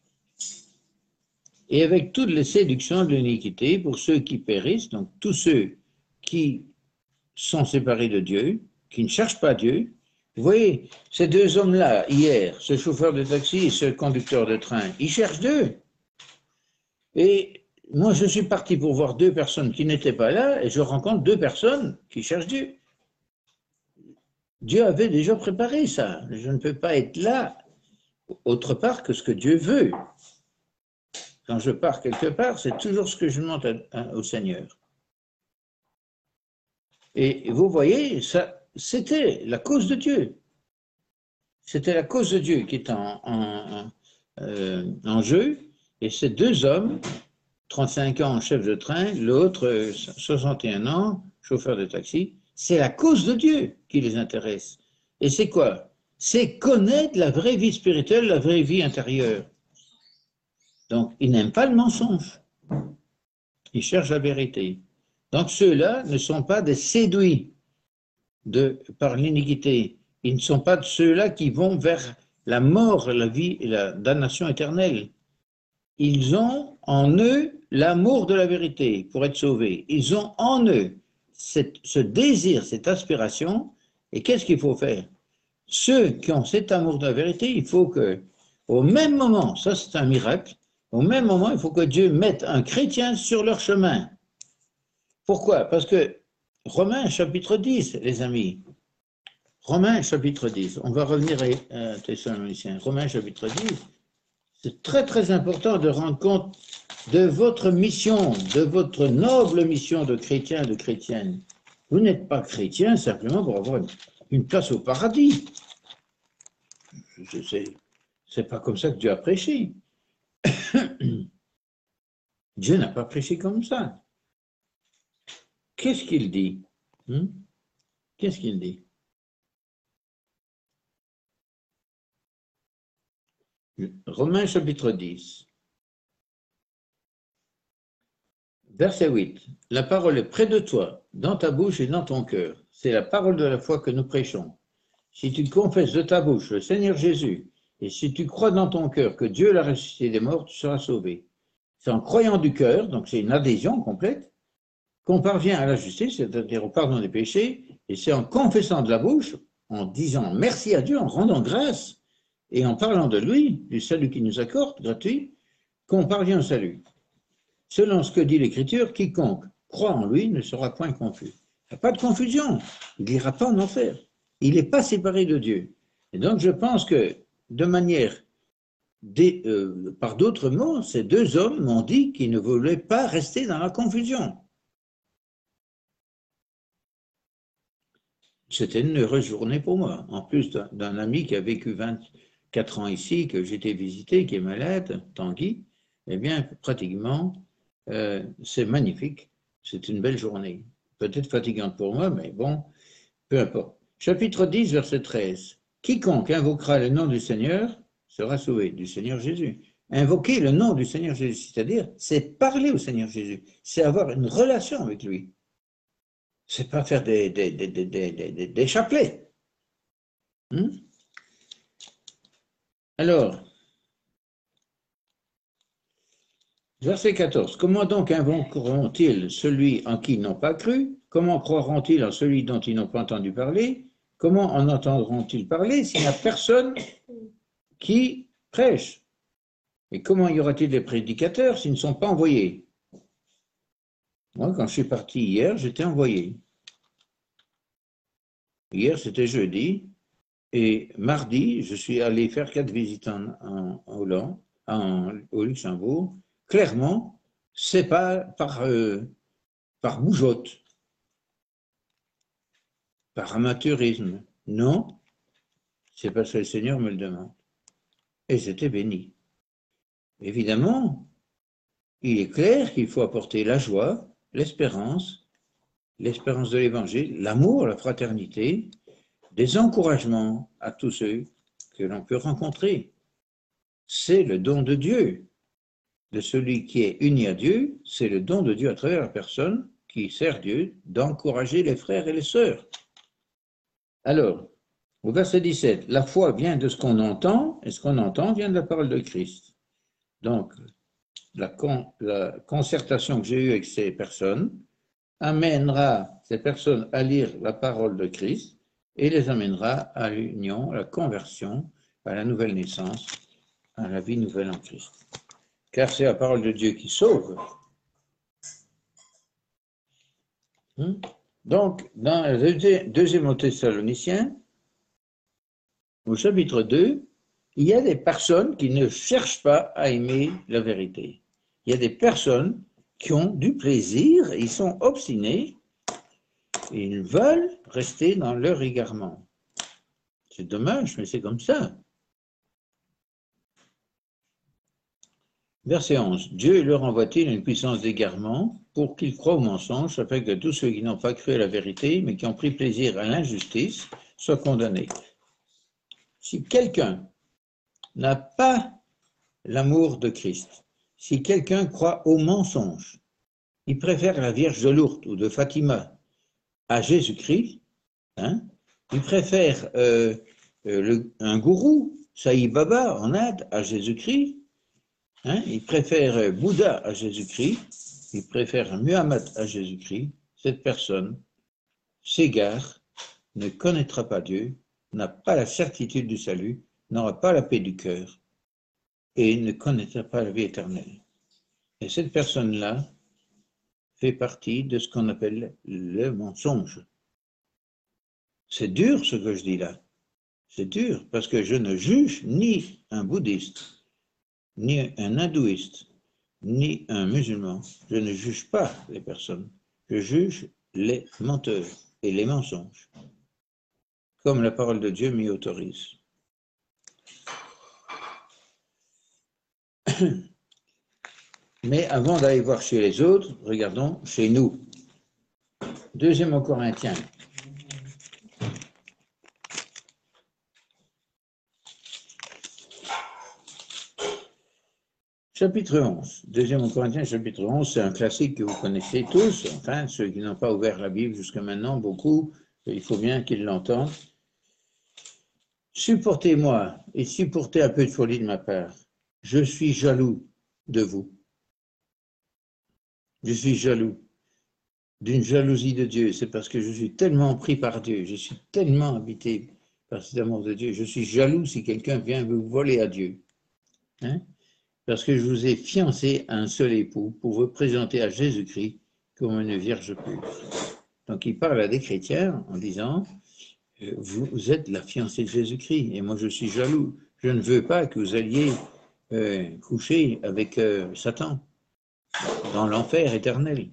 Et avec toutes les séductions de l'iniquité pour ceux qui périssent, donc tous ceux qui sont séparés de Dieu, qui ne cherchent pas Dieu. Vous voyez, ces deux hommes-là, hier, ce chauffeur de taxi et ce conducteur de train, ils cherchent Dieu. Et moi, je suis parti pour voir deux personnes qui n'étaient pas là, et je rencontre deux personnes qui cherchent Dieu. Dieu avait déjà préparé ça. Je ne peux pas être là autre part que ce que Dieu veut. Quand je pars quelque part, c'est toujours ce que je demande au Seigneur. Et vous voyez, ça, c'était la cause de Dieu. C'était la cause de Dieu qui était en, en, euh, en jeu. Et ces deux hommes, trente-cinq ans chef de train, l'autre soixante et un ans, chauffeur de taxi, c'est la cause de Dieu qui les intéresse. Et c'est quoi? C'est connaître la vraie vie spirituelle, la vraie vie intérieure. Donc, ils n'aiment pas le mensonge. Ils cherchent la vérité. Donc, ceux-là ne sont pas des séduits de, par l'iniquité. Ils ne sont pas de ceux-là qui vont vers la mort, la vie et la damnation éternelle. Ils ont en eux l'amour de la vérité pour être sauvés. Ils ont en eux cette, ce désir, cette aspiration. Et qu'est-ce qu'il faut faire? Ceux qui ont cet amour de la vérité, il faut que, au même moment, ça c'est un miracle, au même moment, il faut que Dieu mette un chrétien sur leur chemin. Pourquoi? Parce que Romains chapitre dix, les amis, Romains chapitre dix, on va revenir à Thessaloniciens, Romains chapitre dix, c'est très très important de rendre compte de votre mission, de votre noble mission de chrétien, de chrétienne. Vous n'êtes pas chrétien simplement pour avoir une place au paradis. C'est pas comme ça que Dieu a prêché. Dieu n'a pas prêché comme ça. Qu'est-ce qu'il dit? hmm? Qu'est-ce qu'il dit? Romains chapitre dix, verset huit. La parole est près de toi, dans ta bouche et dans ton cœur. C'est la parole de la foi que nous prêchons. Si tu confesses de ta bouche le Seigneur Jésus, et si tu crois dans ton cœur que Dieu l'a ressuscité des morts, tu seras sauvé. C'est en croyant du cœur, donc c'est une adhésion complète, qu'on parvient à la justice, c'est-à-dire au pardon des péchés, et c'est en confessant de la bouche, en disant merci à Dieu, en rendant grâce, et en parlant de lui, du salut qu'il nous accorde, gratuit, qu'on parvient au salut. Selon ce que dit l'Écriture, quiconque croit en lui ne sera point confus. Il n'y a pas de confusion, il n'ira pas en enfer. Il n'est pas séparé de Dieu. Et donc je pense que, de manière, des, euh, par d'autres mots, ces deux hommes m'ont dit qu'ils ne voulaient pas rester dans la confusion. C'était une heureuse journée pour moi, en plus d'un ami qui a vécu vingt-quatre ans ici, que j'étais visité, qui est malade, Tanguy. Eh bien, pratiquement, euh, c'est magnifique, c'est une belle journée. Peut-être fatigante pour moi, mais bon, peu importe. Chapitre dix, verset treize. Quiconque invoquera le nom du Seigneur sera sauvé, du Seigneur Jésus. Invoquer le nom du Seigneur Jésus, c'est-à-dire, c'est parler au Seigneur Jésus, c'est avoir une relation avec lui. C'est pas faire des, des, des, des, des, des, des chapelets. Hmm? Alors, verset quatorze. Comment donc invoqueront-ils celui en qui ils n'ont pas cru? Comment croiront-ils en celui dont ils n'ont pas entendu parler? Comment en entendront-ils parler s'il n'y a personne qui prêche? Et comment y aura-t-il des prédicateurs s'ils ne sont pas envoyés? Moi, quand je suis parti hier, j'étais envoyé. Hier, c'était jeudi. Et mardi, je suis allé faire quatre visites en, en, en Hollande, en, au Luxembourg. Clairement, c'est pas par, euh, par bougeotte, par amateurisme. Non, c'est parce que le Seigneur me le demande. Et c'était béni. Évidemment, il est clair qu'il faut apporter la joie, l'espérance, l'espérance de l'Évangile, l'amour, la fraternité, des encouragements à tous ceux que l'on peut rencontrer. C'est le don de Dieu, de celui qui est uni à Dieu, c'est le don de Dieu à travers la personne qui sert Dieu d'encourager les frères et les sœurs. Alors, au verset dix-sept, la foi vient de ce qu'on entend, et ce qu'on entend vient de la parole de Christ. Donc, la, con, la concertation que j'ai eue avec ces personnes amènera ces personnes à lire la parole de Christ et les amènera à l'union, à la conversion, à la nouvelle naissance, à la vie nouvelle en Christ. Car c'est la parole de Dieu qui sauve. Donc, dans le deuxième Thessaloniciens, au chapitre deux, il y a des personnes qui ne cherchent pas à aimer la vérité. Il y a des personnes qui ont du plaisir, ils sont obstinés, Ils veulent rester dans leur égarement. C'est dommage, mais c'est comme ça. Verset onze. Dieu leur envoie-t-il une puissance d'égarement pour qu'ils croient au mensonge, afin que tous ceux qui n'ont pas cru à la vérité, mais qui ont pris plaisir à l'injustice, soient condamnés. Si quelqu'un n'a pas l'amour de Christ, si quelqu'un croit au mensonge, il préfère la Vierge de Lourdes ou de Fatima à Jésus-Christ, hein, il préfère euh, euh, le, un gourou, Sai Baba en Inde, à Jésus-Christ, hein, il préfère Bouddha à Jésus-Christ, il préfère Muhammad à Jésus-Christ. Cette personne s'égare, ne connaîtra pas Dieu, n'a pas la certitude du salut, n'aura pas la paix du cœur et ne connaîtra pas la vie éternelle. Et cette personne-là fait partie de ce qu'on appelle le mensonge. C'est dur ce que je dis là. C'est dur parce que je ne juge ni un bouddhiste, ni un hindouiste, ni un musulman. Je ne juge pas les personnes. Je juge les menteurs et les mensonges, comme la parole de Dieu m'y autorise. Mais avant d'aller voir chez les autres, regardons chez nous. Deuxième aux Corinthiens. Chapitre onze. Deuxième aux Corinthiens, chapitre onze, c'est un classique que vous connaissez tous. Enfin, ceux qui n'ont pas ouvert la Bible jusqu'à maintenant, beaucoup, il faut bien qu'ils l'entendent. Supportez-moi et supportez un peu de folie de ma part. Je suis jaloux de vous. Je suis jaloux d'une jalousie de Dieu. C'est parce que je suis tellement pris par Dieu. Je suis tellement habité par cet amour de Dieu. Je suis jaloux si quelqu'un vient vous voler à Dieu. Hein? Parce que je vous ai fiancé à un seul époux pour vous présenter à Jésus-Christ comme une vierge pure. Donc il parle à des chrétiens en disant, vous êtes la fiancée de Jésus-Christ et moi je suis jaloux. Je ne veux pas que vous alliez euh, coucher avec euh, Satan dans l'enfer éternel.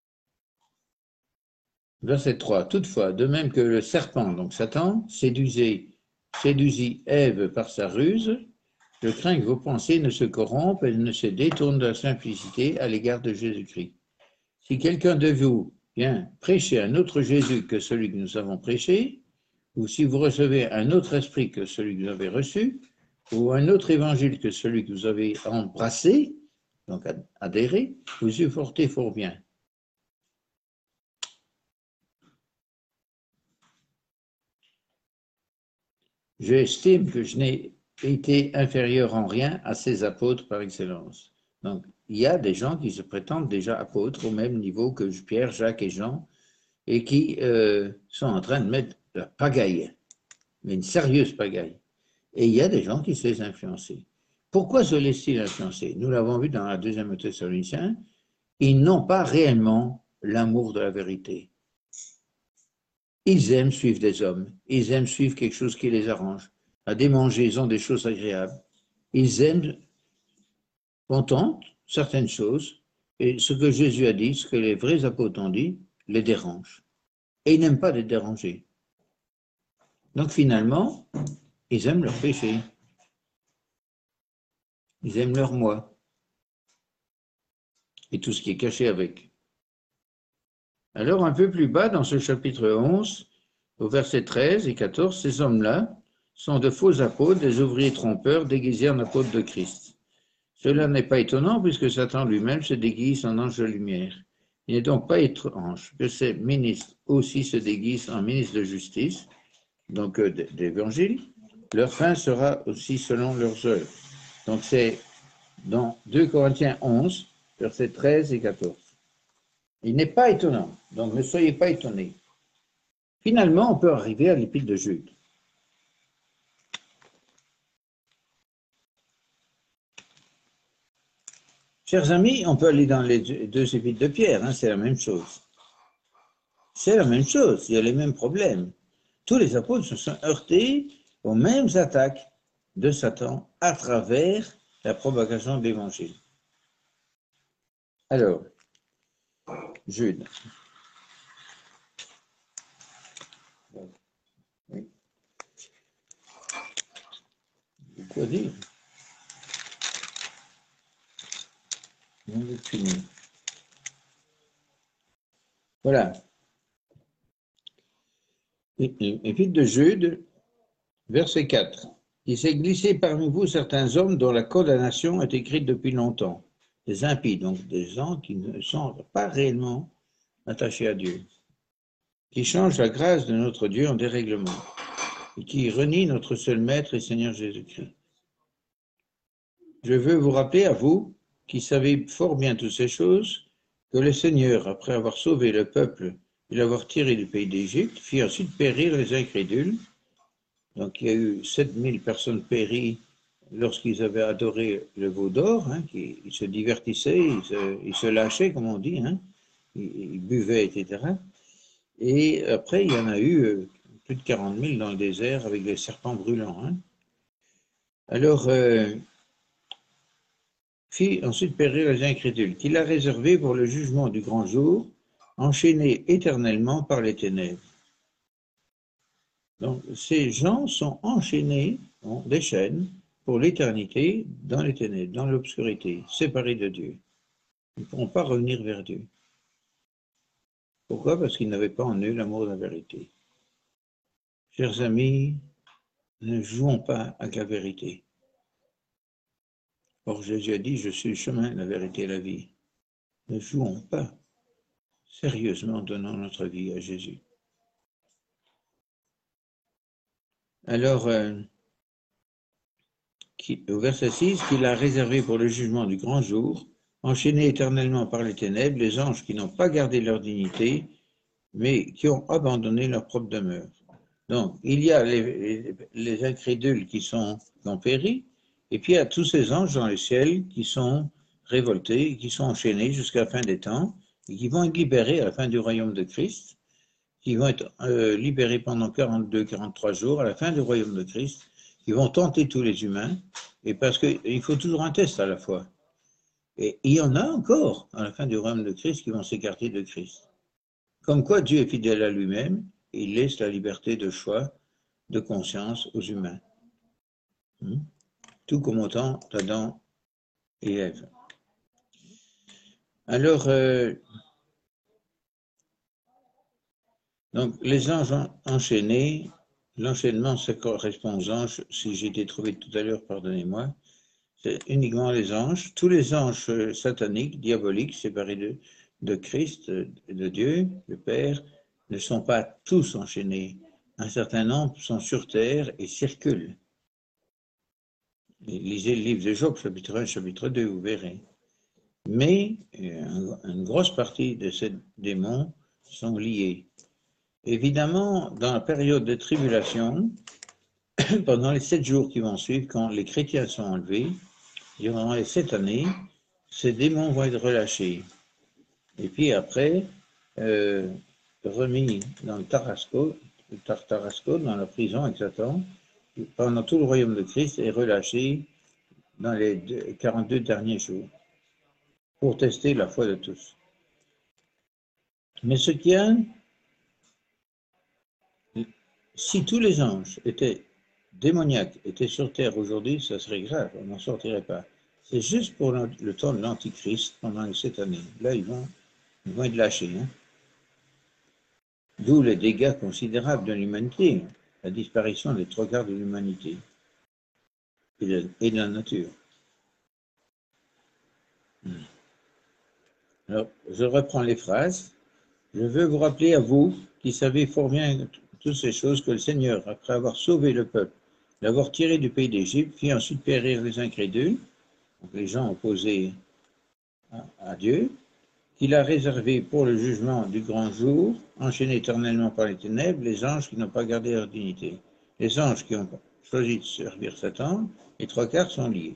Verset trois. Toutefois, de même que le serpent, donc Satan, séduisait, séduisit Ève par sa ruse, je crains que vos pensées ne se corrompent et ne se détournent de la simplicité à l'égard de Jésus-Christ. Si quelqu'un de vous vient prêcher un autre Jésus que celui que nous avons prêché, ou si vous recevez un autre esprit que celui que vous avez reçu, ou un autre évangile que celui que vous avez embrassé, donc adhéré, vous supportez fort bien. J'estime que je n'ai été inférieur en rien à ces apôtres par excellence. Donc, il y a des gens qui se prétendent déjà apôtres au même niveau que Pierre, Jacques et Jean, et qui euh, sont en train de mettre la pagaille, mais une sérieuse pagaille. Et il y a des gens qui se laissent influencer. Pourquoi se laissent-ils influencer? Nous l'avons vu dans la deuxième Thessaloniciens, ils n'ont pas réellement l'amour de la vérité. Ils aiment suivre des hommes, ils aiment suivre quelque chose qui les arrange, à démangeaison des choses agréables. Ils aiment, contentent certaines choses, et ce que Jésus a dit, ce que les vrais apôtres ont dit, les dérange. Et ils n'aiment pas les déranger. Donc finalement, ils aiment leur péché. Ils aiment leur moi. Et tout ce qui est caché avec. Alors un peu plus bas, dans ce chapitre onze, au verset treize et quatorze, ces hommes-là sont de faux apôtres, des ouvriers trompeurs déguisés en apôtres de Christ. Cela n'est pas étonnant puisque Satan lui-même se déguise en ange de lumière. Il n'est donc pas étrange que ces ministres aussi se déguisent en ministres de justice, donc euh, d'évangile. Leur fin sera aussi selon leurs œuvres. Donc c'est dans deux Corinthiens onze, versets treize et quatorze. Il n'est pas étonnant, donc ne soyez pas étonnés. Finalement, on peut arriver à l'épître de Jude. Chers amis, on peut aller dans les deux épîtres de Pierre, hein, c'est la même chose. C'est la même chose, il y a les mêmes problèmes. Tous les apôtres se sont heurtés aux mêmes attaques de Satan à travers la propagation de l'évangile. Alors, Jude. quoi dire. On est fini. Voilà. Épître de Jude, verset quatre. Il s'est glissé parmi vous certains hommes dont la condamnation est écrite depuis longtemps. Des impies, donc des gens qui ne sont pas réellement attachés à Dieu, qui changent la grâce de notre Dieu en dérèglement, et qui renient notre seul Maître et Seigneur Jésus-Christ. Je veux vous rappeler à vous, qui savez fort bien toutes ces choses, que le Seigneur, après avoir sauvé le peuple et l'avoir tiré du pays d'Égypte, fit ensuite périr les incrédules. Donc il y a eu sept mille personnes péries lorsqu'ils avaient adoré le veau d'or, hein, qui, ils se divertissaient, ils se, ils se lâchaient, comme on dit, hein, ils, ils buvaient, et cetera. Et après, il y en a eu euh, plus de quarante mille dans le désert avec des serpents brûlants. Hein. Alors, euh, fit ensuite périr les incrédules, qu'il a réservés pour le jugement du grand jour, enchaînés éternellement par les ténèbres. Donc, ces gens sont enchaînés, ont des chaînes, pour l'éternité, dans les ténèbres, dans l'obscurité, séparés de Dieu. Ils ne pourront pas revenir vers Dieu. Pourquoi? Parce qu'ils n'avaient pas en eux l'amour de la vérité. Chers amis, ne jouons pas avec la vérité. Or, Jésus a dit, je suis le chemin, la vérité et la vie. Ne jouons pas sérieusement en donnant notre vie à Jésus. Alors, euh, qui, au verset six, qu'il a réservé pour le jugement du grand jour, enchaînés éternellement par les ténèbres, les anges qui n'ont pas gardé leur dignité, mais qui ont abandonné leur propre demeure. Donc, il y a les, les, les incrédules qui, sont, qui ont péri, et puis il y a tous ces anges dans le ciel qui sont révoltés, qui sont enchaînés jusqu'à la fin des temps, et qui vont être libérés à la fin du royaume de Christ, qui vont être euh, libérés pendant quarante-deux à quarante-trois jours à la fin du royaume de Christ, qui vont tenter tous les humains, et parce qu'il faut toujours un test à la fois. Et il y en a encore à la fin du royaume de Christ qui vont s'écarter de Christ. Comme quoi Dieu est fidèle à lui-même, et il laisse la liberté de choix, de conscience aux humains. Hmm? Tout comme au temps d'Adam et Ève. Alors, euh, donc les anges enchaînés, l'enchaînement, ça correspond aux anges, si j'ai été trouvé tout à l'heure, pardonnez-moi, c'est uniquement les anges. Tous les anges sataniques, diaboliques, séparés de, de Christ, de Dieu, le Père, ne sont pas tous enchaînés. Un certain nombre sont sur terre et circulent. Lisez le livre de Job, chapitre un, chapitre deux, vous verrez. Mais une grosse partie de ces démons sont liés. Évidemment, dans la période de tribulation, pendant les sept jours qui vont suivre, quand les chrétiens sont enlevés, durant les sept années, ces démons vont être relâchés. Et puis après, euh, remis dans le Tarasco, le Tartarasco, dans la prison avec Satan, pendant tout le royaume de Christ, est relâché dans les deux, quarante-deux derniers jours, pour tester la foi de tous. Mais ce qu'il y a, si tous les anges étaient démoniaques, étaient sur terre aujourd'hui, ça serait grave, on n'en sortirait pas. C'est juste pour le temps de l'Antichrist, pendant les sept années. Là, ils vont, ils vont être lâchés. Hein. D'où les dégâts considérables de l'humanité, la disparition des trois quarts de l'humanité et de, et de la nature. Alors, je reprends les phrases. Je veux vous rappeler à vous, qui savez fort bien toutes ces choses, que le Seigneur, après avoir sauvé le peuple, l'avoir tiré du pays d'Égypte, fit ensuite périr les incrédules, donc les gens opposés à, à Dieu, qu'il a réservé pour le jugement du grand jour, enchaînés éternellement par les ténèbres, les anges qui n'ont pas gardé leur dignité. Les anges qui ont choisi de servir Satan, les trois quarts sont liés.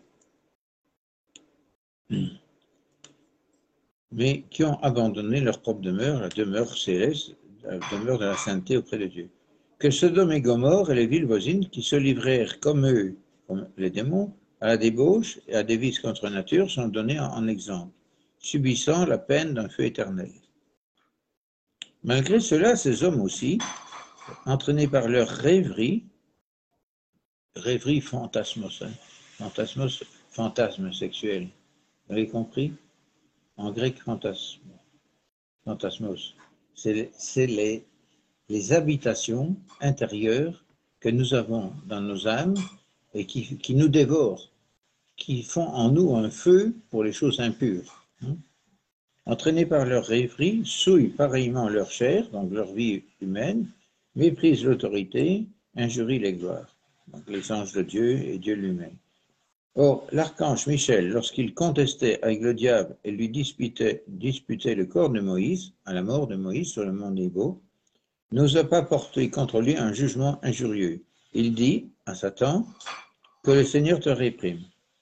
Mais qui ont abandonné leur propre demeure, la demeure céleste, la demeure de la sainteté auprès de Dieu. Que Sodome et Gomorrhe et les villes voisines qui se livrèrent comme eux, comme les démons, à la débauche et à des vices contre nature sont donnés en, en exemple, subissant la peine d'un feu éternel. Malgré cela, ces hommes aussi, entraînés par leur rêverie, rêverie fantasmos, hein, Fantasmos, fantasme sexuel. Vous avez compris? En grec, fantasme. Fantasmos. C'est les, les habitations intérieures que nous avons dans nos âmes et qui, qui nous dévorent, qui font en nous un feu pour les choses impures. Hein? Entraînés par leur rêverie, souillent pareillement leur chair, donc leur vie humaine, méprisent l'autorité, injurient les gloires, donc les anges de Dieu et Dieu lui-même. Or, l'archange Michel, lorsqu'il contestait avec le diable et lui disputait, disputait le corps de Moïse, à la mort de Moïse sur le mont Nebo, n'osa pas porter contre lui un jugement injurieux. Il dit à Satan que le Seigneur te réprime.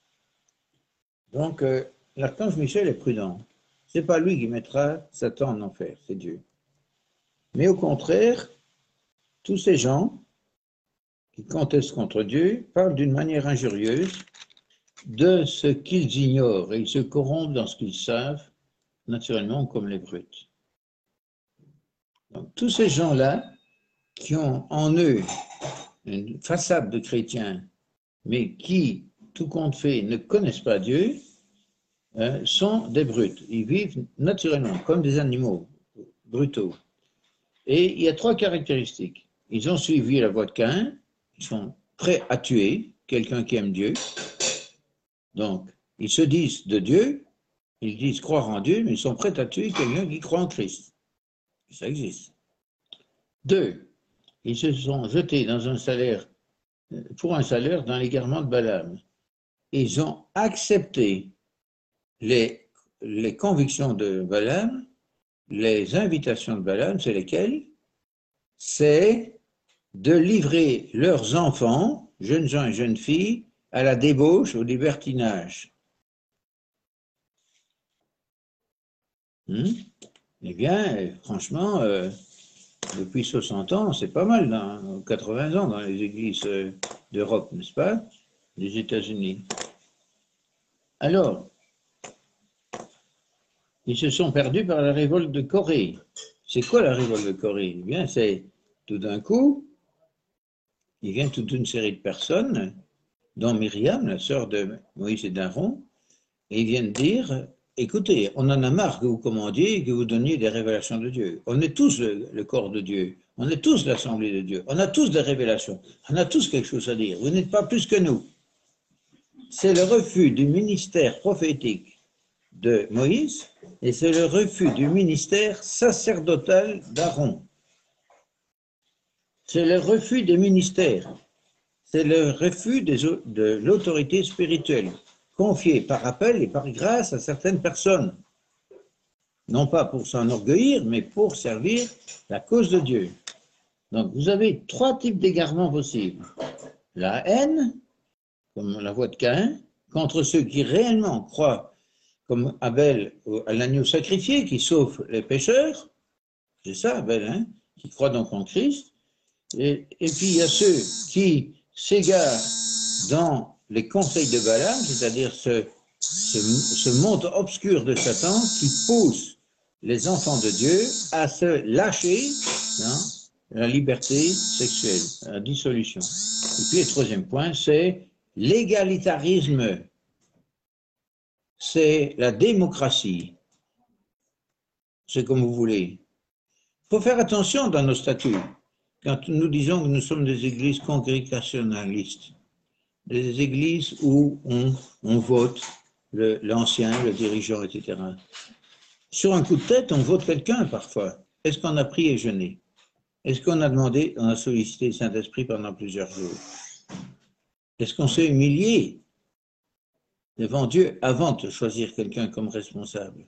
Donc, euh, l'archange Michel est prudent. Ce n'est pas lui qui mettra Satan en enfer, c'est Dieu. Mais au contraire, tous ces gens qui contestent contre Dieu parlent d'une manière injurieuse de ce qu'ils ignorent et ils se corrompent dans ce qu'ils savent, naturellement comme les brutes. Donc, tous ces gens-là qui ont en eux une façade de chrétiens, mais qui, tout compte fait, ne connaissent pas Dieu, euh, sont des brutes. Ils vivent naturellement comme des animaux brutaux. Et il y a trois caractéristiques. Ils ont suivi la voie de Caïn, ils sont prêts à tuer quelqu'un qui aime Dieu. Donc, ils se disent de Dieu, ils disent croire en Dieu, mais ils sont prêts à tuer quelqu'un qui croit en Christ. Ça existe. Deux, ils se sont jetés dans un salaire, pour un salaire dans l'égarement de Balaam. Ils ont accepté les, les convictions de Balaam, les invitations de Balaam, c'est lesquelles? C'est de livrer leurs enfants, jeunes gens et jeunes filles, à la débauche, au libertinage. Hum? Eh bien, franchement, euh, depuis soixante ans, c'est pas mal, dans, quatre-vingts ans dans les églises d'Europe, n'est-ce pas? Des États-Unis. Alors, ils se sont perdus par la révolte de Corée. C'est quoi la révolte de Corée? Eh bien, c'est tout d'un coup, il vient toute une série de personnes, dont Myriam, la sœur de Moïse et d'Aaron, et ils viennent dire, écoutez, on en a marre que vous commandiez et que vous donniez des révélations de Dieu. On est tous le, le corps de Dieu, on est tous l'assemblée de Dieu, on a tous des révélations, on a tous quelque chose à dire, vous n'êtes pas plus que nous. C'est le refus du ministère prophétique de Moïse et c'est le refus du ministère sacerdotal d'Aaron. C'est le refus des ministères. C'est le refus des, de l'autorité spirituelle, confiée par appel et par grâce à certaines personnes. Non pas pour s'enorgueillir, mais pour servir la cause de Dieu. Donc vous avez trois types d'égarements possibles. La haine, comme la voix de Caïn, contre ceux qui réellement croient, comme Abel à l'agneau sacrifié, qui sauve les pécheurs. C'est ça, Abel, hein, qui croit donc en Christ. Et, et puis il y a ceux qui s'égarent dans les conseils de Balaam, c'est-à-dire ce, ce, ce monde obscur de Satan qui pousse les enfants de Dieu à se lâcher dans la liberté sexuelle, la dissolution. Et puis le troisième point, c'est l'égalitarisme, c'est la démocratie, c'est comme vous voulez. Il faut faire attention dans nos statuts. Quand nous disons que nous sommes des églises congrégationalistes, des églises où on, on vote l'ancien, le, le dirigeant, et cetera. Sur un coup de tête, on vote quelqu'un parfois. Est-ce qu'on a prié et jeûné? Est-ce qu'on a demandé, on a sollicité le Saint-Esprit pendant plusieurs jours? Est-ce qu'on s'est humilié devant Dieu avant de choisir quelqu'un comme responsable?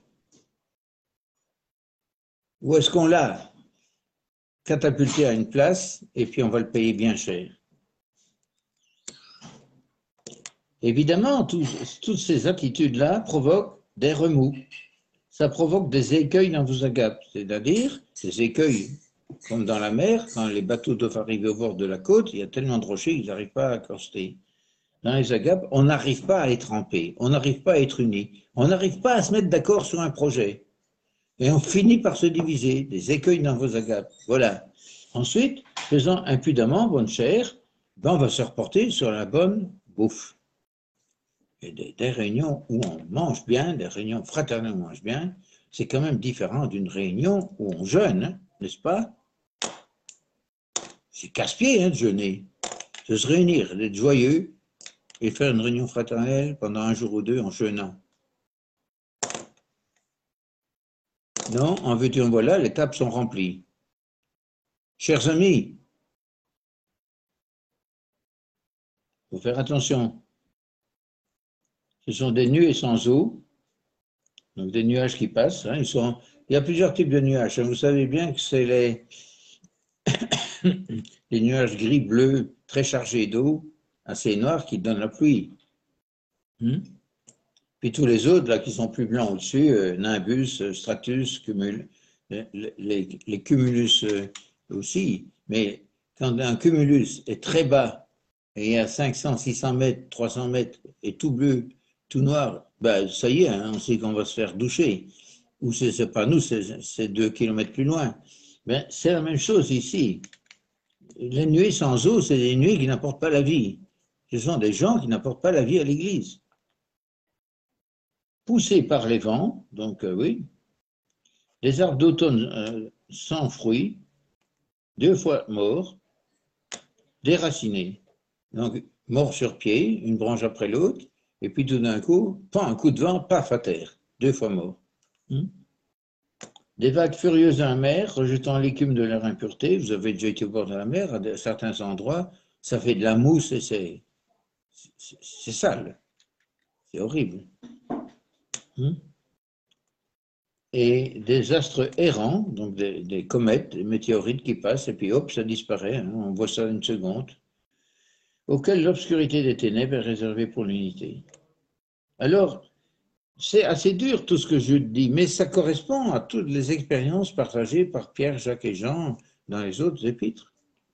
Ou est-ce qu'on l'a catapulté à une place et puis on va le payer bien cher? Évidemment, tout, toutes ces attitudes-là provoquent des remous. Ça provoque des écueils dans vos agapes, c'est-à-dire des écueils comme dans la mer, quand les bateaux doivent arriver au bord de la côte, il y a tellement de rochers qu'ils n'arrivent pas à accoster. Dans les agapes, on n'arrive pas à être en paix, on n'arrive pas à être unis, on n'arrive pas à se mettre d'accord sur un projet. Et on finit par se diviser, des écueils dans vos agapes. Voilà. Ensuite, faisant impudemment bonne chère, ben on va se reporter sur la bonne bouffe. Et des, des réunions où on mange bien, des réunions fraternelles où on mange bien, c'est quand même différent d'une réunion où on jeûne, hein, n'est-ce pas? C'est casse-pied hein, de jeûner. De se réunir, d'être joyeux et faire une réunion fraternelle pendant un jour ou deux en jeûnant. Non, en veux-tu en voilà, les tables sont remplies. Chers amis, il faut faire attention. Ce sont des nuées sans eau, donc des nuages qui passent. Hein, ils sont... Il y a plusieurs types de nuages. Hein, vous savez bien que c'est les... les nuages gris-bleus très chargés d'eau, assez noirs, qui donnent la pluie. Hmm? Puis tous les autres, là, qui sont plus blancs au-dessus, euh, Nimbus, Stratus, Cumulus, les, les, les cumulus euh, aussi. Mais quand un cumulus est très bas, et il y a cinq cents, six cents mètres, trois cents mètres, et tout bleu, tout noir, ben, ça y est, hein, on sait qu'on va se faire doucher. Ou c'est pas nous, c'est deux kilomètres plus loin. Ben, c'est la même chose ici. Les nuées sans eau, c'est des nuées qui n'apportent pas la vie. Ce sont des gens qui n'apportent pas la vie à l'Église. Poussés par les vents, donc euh, oui, les arbres d'automne euh, sans fruits, deux fois morts, déracinés. Donc, morts sur pied, une branche après l'autre, et puis tout d'un coup, pas un coup de vent, paf à terre, deux fois morts. Hmm? Des vagues furieuses dans la mer, rejetant l'écume de leur impureté. Vous avez déjà été au bord de la mer, à certains endroits, ça fait de la mousse et c'est, c'est, c'est sale. C'est horrible. Hmm? Et des astres errants, donc des, des comètes, des météorites qui passent, et puis hop, ça disparaît, hein, on voit ça une seconde, auquel l'obscurité des ténèbres est réservée pour l'unité. Alors, c'est assez dur tout ce que je dis, mais ça correspond à toutes les expériences partagées par Pierre, Jacques et Jean dans les autres épîtres.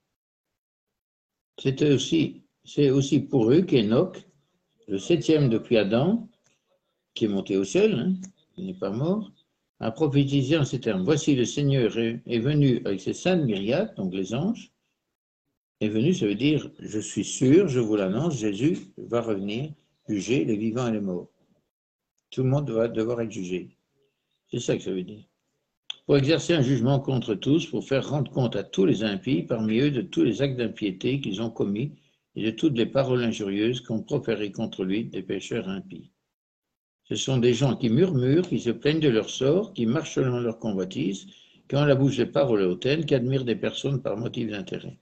C'est aussi, c'est aussi pour eux qu'Enoch, le septième depuis Adam, qui est monté au ciel, hein, il n'est pas mort, a prophétisé en ces termes. Voici le Seigneur est venu avec ses saintes myriades, donc les anges. Est venu, ça veut dire, je suis sûr, je vous l'annonce, Jésus va revenir juger les vivants et les morts. Tout le monde va devoir être jugé. C'est ça que ça veut dire. Pour exercer un jugement contre tous, pour faire rendre compte à tous les impies, parmi eux, de tous les actes d'impiété qu'ils ont commis et de toutes les paroles injurieuses qu'ont proférées contre lui des pécheurs impies. Ce sont des gens qui murmurent, qui se plaignent de leur sort, qui marchent selon leur convoitise, qui ont la bouche des paroles hautaines, qui admirent des personnes par motif d'intérêt.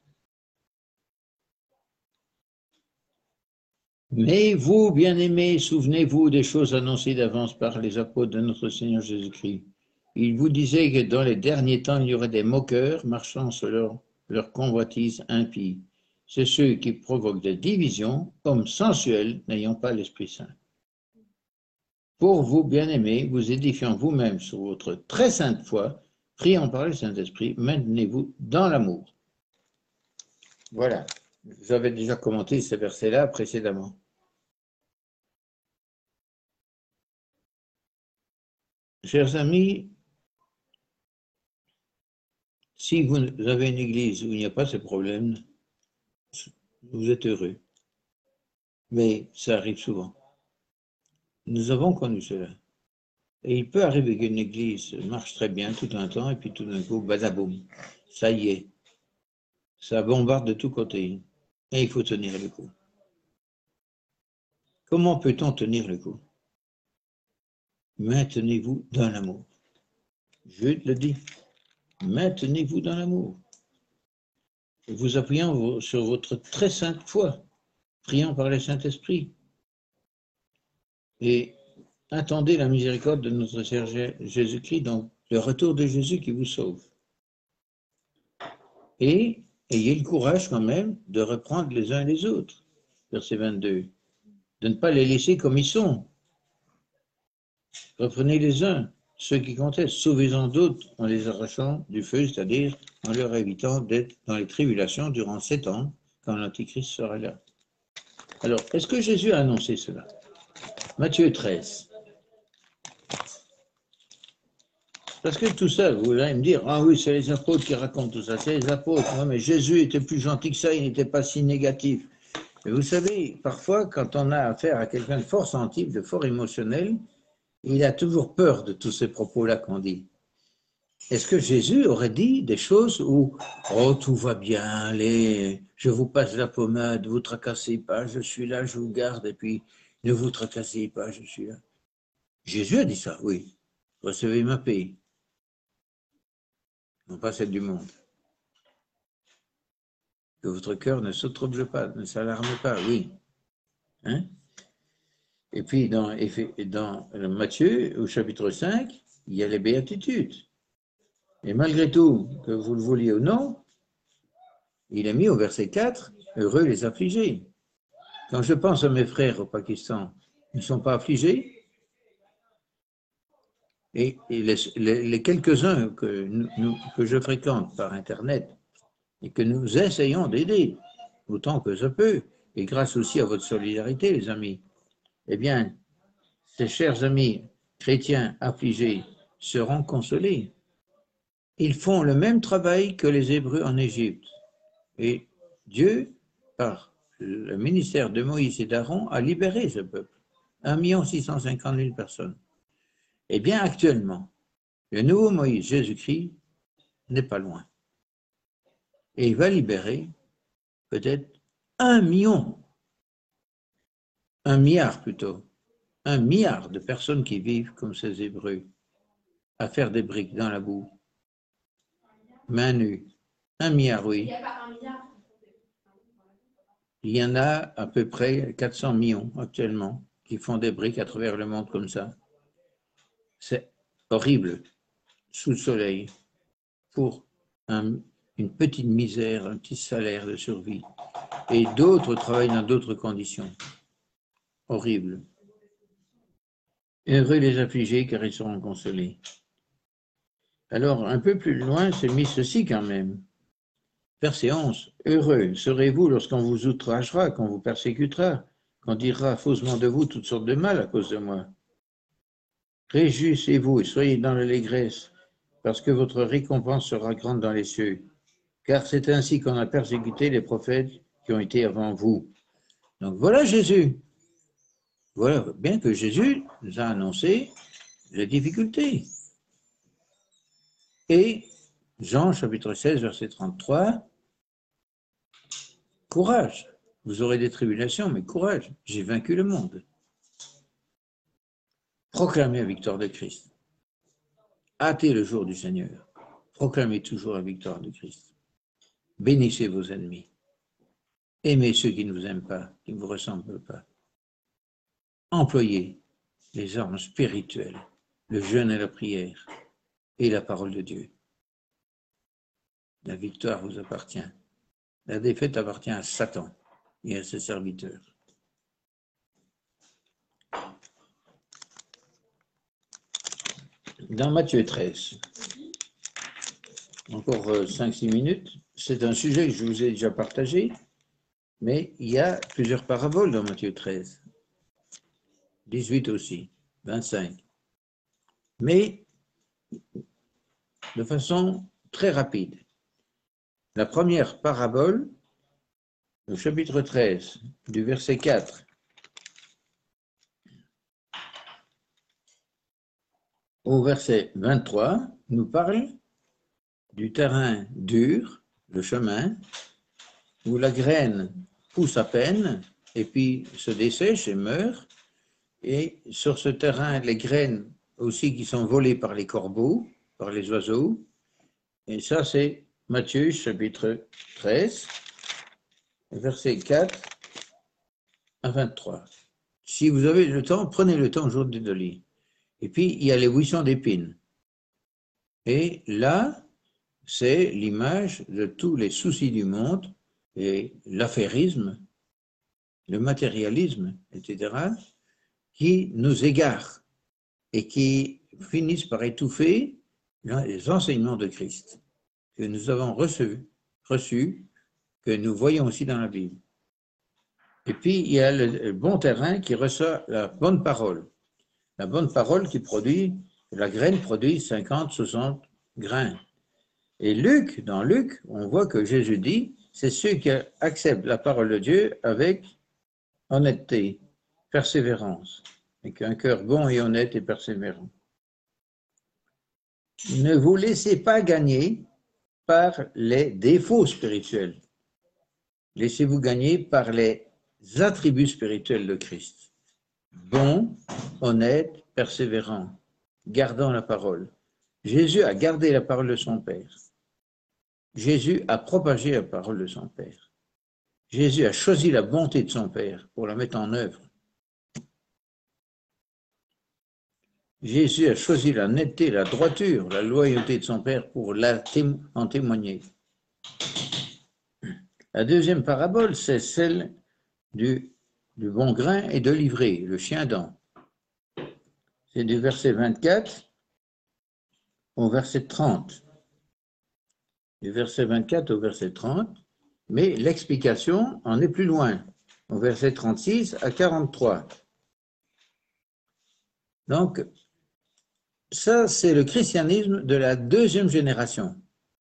Mais vous, bien-aimés, souvenez-vous des choses annoncées d'avance par les apôtres de notre Seigneur Jésus-Christ. Ils vous disaient que dans les derniers temps, il y aurait des moqueurs marchant selon leur convoitise impie. C'est ceux qui provoquent des divisions, hommes sensuels n'ayant pas l'Esprit Saint. Pour vous, bien-aimés, vous édifiant vous-même sur votre très sainte foi, priant par le Saint-Esprit, maintenez-vous dans l'amour. Voilà. Vous avez déjà commenté ces versets-là précédemment. Chers amis, si vous avez une église où il n'y a pas ce problème, vous êtes heureux. Mais ça arrive souvent. Nous avons connu cela. Et il peut arriver qu'une église marche très bien tout un temps, et puis tout d'un coup, badaboum, ça y est. Ça bombarde de tous côtés. Et il faut tenir le coup. Comment peut-on tenir le coup? Maintenez-vous dans l'amour. Je le dis. Maintenez-vous dans l'amour. Vous appuyant sur votre très sainte foi, priant par le Saint-Esprit. Et attendez la miséricorde de notre Seigneur Jésus-Christ, donc le retour de Jésus qui vous sauve. Et ayez le courage quand même de reprendre les uns les autres, verset vingt-deux, de ne pas les laisser comme ils sont. Reprenez les uns, ceux qui contestent, sauvez-en d'autres en les arrachant du feu, c'est-à-dire en leur évitant d'être dans les tribulations durant sept ans, quand l'Antichrist sera là. Alors, est-ce que Jésus a annoncé cela? Matthieu treize. Parce que tout ça, vous allez me dire, ah oui, c'est les apôtres qui racontent tout ça, c'est les apôtres, non, mais Jésus était plus gentil que ça, il n'était pas si négatif. Et vous savez, parfois, quand on a affaire à quelqu'un de fort sensible, de fort émotionnel, il a toujours peur de tous ces propos-là qu'on dit. Est-ce que Jésus aurait dit des choses où « Oh, tout va bien, allez, je vous passe la pommade, ne vous tracassez pas, je suis là, je vous garde, et puis ne vous tracassez pas, je suis là. » Jésus a dit ça, oui. Recevez ma paix. Non pas celle du monde. Que votre cœur ne se trouble pas, ne s'alarme pas, oui. Hein? Et puis dans, dans Matthieu, au chapitre cinq, il y a les béatitudes. Et malgré tout, que vous le vouliez ou non, il est mis au verset quatre, heureux les affligés. Quand je pense à mes frères au Pakistan, ils ne sont pas affligés. Et, et les, les, les quelques-uns que, nous, que je fréquente par Internet et que nous essayons d'aider, autant que ça peut, et grâce aussi à votre solidarité, les amis, eh bien, ces chers amis chrétiens affligés seront consolés. Ils font le même travail que les Hébreux en Égypte. Et Dieu, par le ministère de Moïse et d'Aaron, a libéré ce peuple. un million six cent cinquante mille personnes. Eh bien, actuellement, le nouveau Moïse, Jésus-Christ, n'est pas loin. Et il va libérer peut-être un million, un milliard plutôt, un milliard de personnes qui vivent comme ces Hébreux, à faire des briques dans la boue, main nue. Un milliard, oui. Il n'y a pas un milliard. Il y en a à peu près quatre cents millions actuellement qui font des briques à travers le monde comme ça. C'est horrible, sous le soleil, pour un, une petite misère, un petit salaire de survie. Et d'autres travaillent dans d'autres conditions. Horrible. Heureux les affligés, car ils seront consolés. Alors, un peu plus loin, c'est mis ceci quand même. Verset onze. Heureux serez-vous lorsqu'on vous outragera, qu'on vous persécutera, qu'on dira faussement de vous toutes sortes de mal à cause de moi. Réjouissez-vous et soyez dans l'allégresse, parce que votre récompense sera grande dans les cieux. Car c'est ainsi qu'on a persécuté les prophètes qui ont été avant vous. Donc voilà Jésus. Voilà, bien que Jésus nous a annoncé les difficultés. Et Jean chapitre seize, verset trente-trois, courage, vous aurez des tribulations, mais courage, j'ai vaincu le monde. Proclamez la victoire de Christ. Hâtez le jour du Seigneur. Proclamez toujours la victoire de Christ. Bénissez vos ennemis. Aimez ceux qui ne vous aiment pas, qui ne vous ressemblent pas. Employez les armes spirituelles, le jeûne et la prière, et la parole de Dieu. La victoire vous appartient. La défaite appartient à Satan et à ses serviteurs. Dans Matthieu treize, encore cinq six minutes, c'est un sujet que je vous ai déjà partagé, mais il y a plusieurs paraboles dans Matthieu treize. dix-huit aussi, vingt-cinq. Mais de façon très rapide. La première parabole, au chapitre treize, du verset quatre au verset vingt-trois, nous parle du terrain dur, le chemin, où la graine pousse à peine et puis se dessèche et meurt. Et sur ce terrain, les graines aussi qui sont volées par les corbeaux, par les oiseaux. Et ça, c'est Matthieu, chapitre treize, versets quatre à vingt-trois. Si vous avez le temps, prenez le temps aujourd'hui de lire. Et puis, il y a les buissons d'épines. Et là, c'est l'image de tous les soucis du monde et l'affairisme, le matérialisme, et cetera, qui nous égarent et qui finissent par étouffer les enseignements de Christ que nous avons reçus, reçus, que nous voyons aussi dans la Bible. Et puis, il y a le bon terrain qui reçoit la bonne parole. La bonne parole qui produit, la graine produit cinquante, soixante grains. Et Luc, dans Luc, on voit que Jésus dit, c'est ceux qui acceptent la parole de Dieu avec honnêteté, persévérance, avec un cœur bon et honnête et persévérant. Ne vous laissez pas gagner par les défauts spirituels. Laissez-vous gagner par les attributs spirituels de Christ. Bon, honnête, persévérant, gardant la parole. Jésus a gardé la parole de son Père. Jésus a propagé la parole de son Père. Jésus a choisi la bonté de son Père pour la mettre en œuvre. Jésus a choisi la netteté, la droiture, la loyauté de son Père pour la témo- en témoigner. La deuxième parabole, c'est celle du, du bon grain et de l'ivraie, le chien dent. C'est du verset vingt-quatre au verset trente. Du verset vingt-quatre au verset trente, mais l'explication en est plus loin, au verset trente-six à quarante-trois. Donc, ça, c'est le christianisme de la deuxième génération.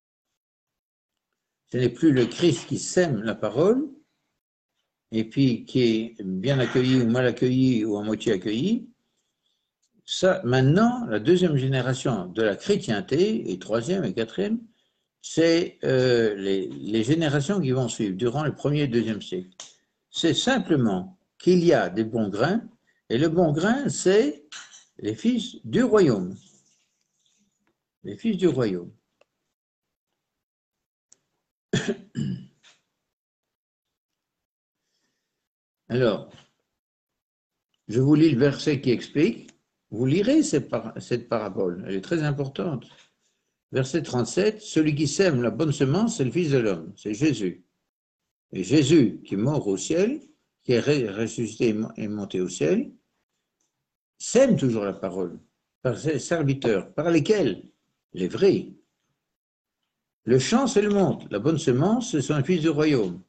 Ce n'est plus le Christ qui sème la parole, et puis qui est bien accueilli ou mal accueilli ou à moitié accueilli. Ça, maintenant, la deuxième génération de la chrétienté, et troisième et quatrième, c'est euh, les, les générations qui vont suivre durant le premier et deuxième siècle. C'est simplement qu'il y a des bons grains, et le bon grain, c'est les fils du royaume. Les fils du royaume. Alors, je vous lis le verset qui explique. Vous lirez cette, par cette parabole, elle est très importante. Verset trente-sept, celui qui sème la bonne semence, c'est le Fils de l'homme, c'est Jésus. Et Jésus, qui est mort au ciel, qui est ressuscité et monté au ciel, sème toujours la parole par ses serviteurs, par lesquels? Les vrais. Le champ, c'est le monde. La bonne semence, ce sont les fils du royaume.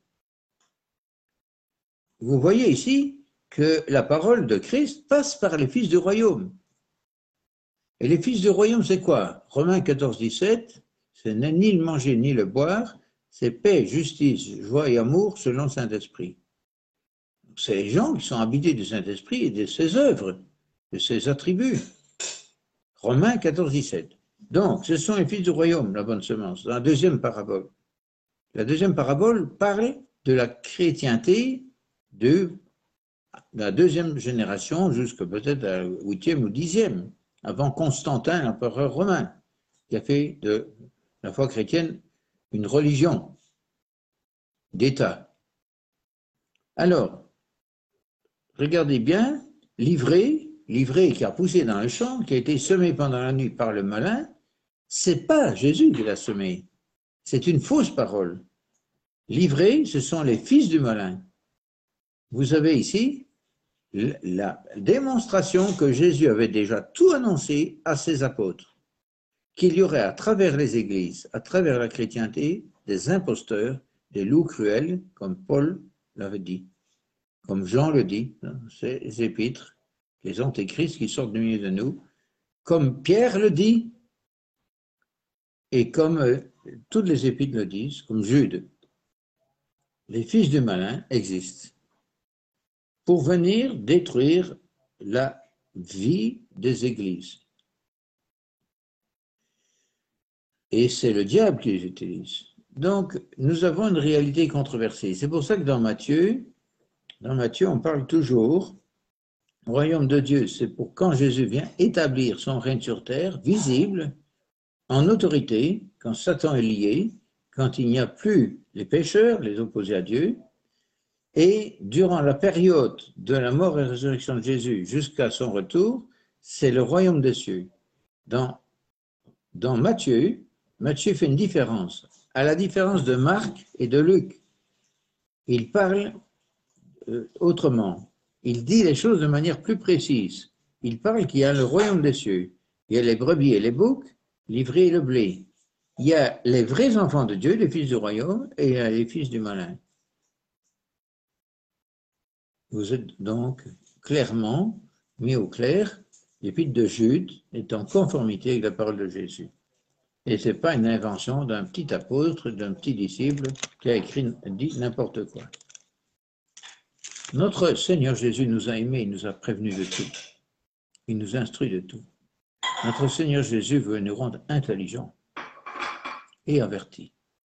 Vous voyez ici que la parole de Christ passe par les fils du royaume. Et les fils du royaume, c'est quoi? Romains quatorze, dix-sept, ce n'est ni le manger ni le boire, c'est paix, justice, joie et amour selon le Saint-Esprit. C'est les gens qui sont habités du Saint-Esprit et de ses œuvres, de ses attributs. Romains quatorze, dix-sept. Donc, ce sont les fils du royaume, la bonne semence, dans la deuxième parabole. La deuxième parabole parle de la chrétienté de la deuxième génération jusqu'à peut-être la huitième ou dixième, avant Constantin, l'empereur romain, qui a fait de la foi chrétienne une religion d'État. Alors, regardez bien, l'ivraie, l'ivraie qui a poussé dans le champ, qui a été semé pendant la nuit par le malin, c'est pas Jésus qui l'a semé, c'est une fausse parole. L'ivraie, ce sont les fils du malin. Vous avez ici la démonstration que Jésus avait déjà tout annoncé à ses apôtres, qu'il y aurait à travers les églises, à travers la chrétienté, des imposteurs, des loups cruels, comme Paul l'avait dit, comme Jean le dit dans ses épîtres, les antéchrists qui sortent du milieu de nous, comme Pierre le dit, et comme euh, toutes les épîtres le disent, comme Jude. Les fils du malin existent pour venir détruire la vie des églises. Et c'est le diable qui les utilise. Donc, nous avons une réalité controversée. C'est pour ça que dans Matthieu, dans Matthieu, on parle toujours, le royaume de Dieu, c'est pour quand Jésus vient établir son règne sur terre, visible, en autorité, quand Satan est lié, quand il n'y a plus les pécheurs, les opposés à Dieu, et durant la période de la mort et résurrection de Jésus jusqu'à son retour, c'est le royaume des cieux. Dans, dans Matthieu, Matthieu fait une différence, à la différence de Marc et de Luc. Il parle euh, autrement. Il dit les choses de manière plus précise. Il parle qu'il y a le royaume des cieux. Il y a les brebis et les boucs, l'ivraie et le blé. Il y a les vrais enfants de Dieu, les fils du royaume, et il y a les fils du malin. Vous êtes donc clairement mis au clair, l'épître de Jude est en conformité avec la parole de Jésus. Et ce n'est pas une invention d'un petit apôtre, d'un petit disciple qui a écrit, dit n'importe quoi. Notre Seigneur Jésus nous a aimés, il nous a prévenus de tout. Il nous instruit de tout. Notre Seigneur Jésus veut nous rendre intelligents et avertis.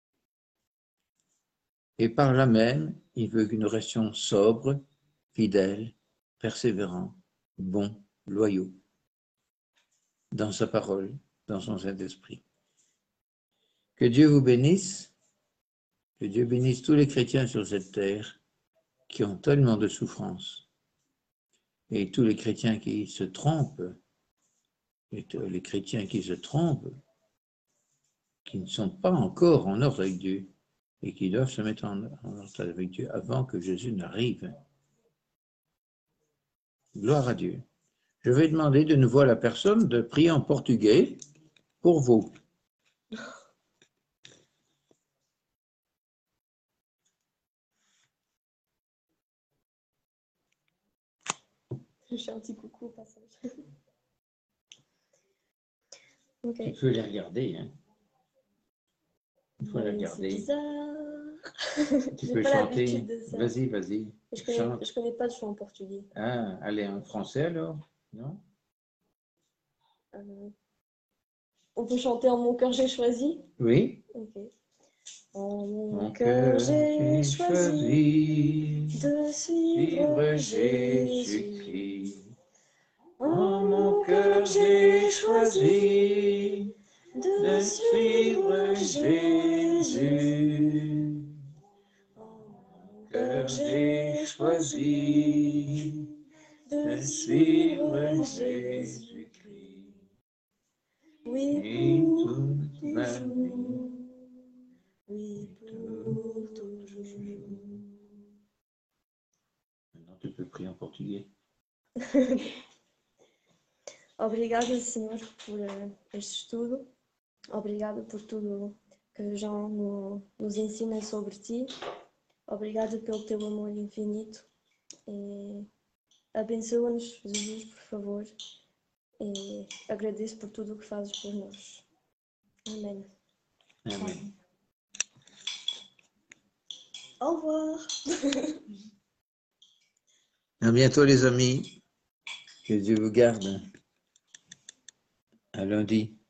Et par là même, il veut que nous restions sobres, fidèles, persévérants, bons, loyaux, dans sa parole, dans son Saint-Esprit. Que Dieu vous bénisse, que Dieu bénisse tous les chrétiens sur cette terre qui ont tellement de souffrances, et tous les chrétiens qui se trompent, et tous les chrétiens qui se trompent, qui ne sont pas encore en ordre avec Dieu, et qui doivent se mettre en, en ordre avec Dieu avant que Jésus n'arrive. Gloire à Dieu. Je vais demander de nouveau à la personne de prier en portugais pour vous. Je fais un petit coucou au passage. Okay. Tu peux les regarder. Hein. Il faut Mais les regarder. C'est bizarre. Tu J'ai peux pas chanter. l'habitude de ça. Vas-y, vas-y. Je connais, je connais pas de chant en portugais. Ah, allez, en français alors? Non? Euh, on peut chanter en Mon cœur j'ai choisi? Oui. Ok. En mon, Mon cœur cœur, j'ai j'ai choisi choisi de suivre suivre Jésus. Jésus-Christ. En mon cœur j'ai choisi de suivre Jésus. En mon Cœur j'ai choisi de suivre Jésus-Christ. Oui, Et pour toute ma vie. toujours. Oui, pour toujours. Maintenant, tu peux prier en portugais. Obrigada, Senhor, por uh, este estudo. Obrigada por tudo que João no, nos ensina sobre ti. Obrigada pelo teu amor infinito. E abençoa-nos, Jesus, por favor. E agradeço por tudo o que fazes por nós. Amém. Amen. Au revoir. À bientôt les amis. Que Dieu vous garde. À lundi.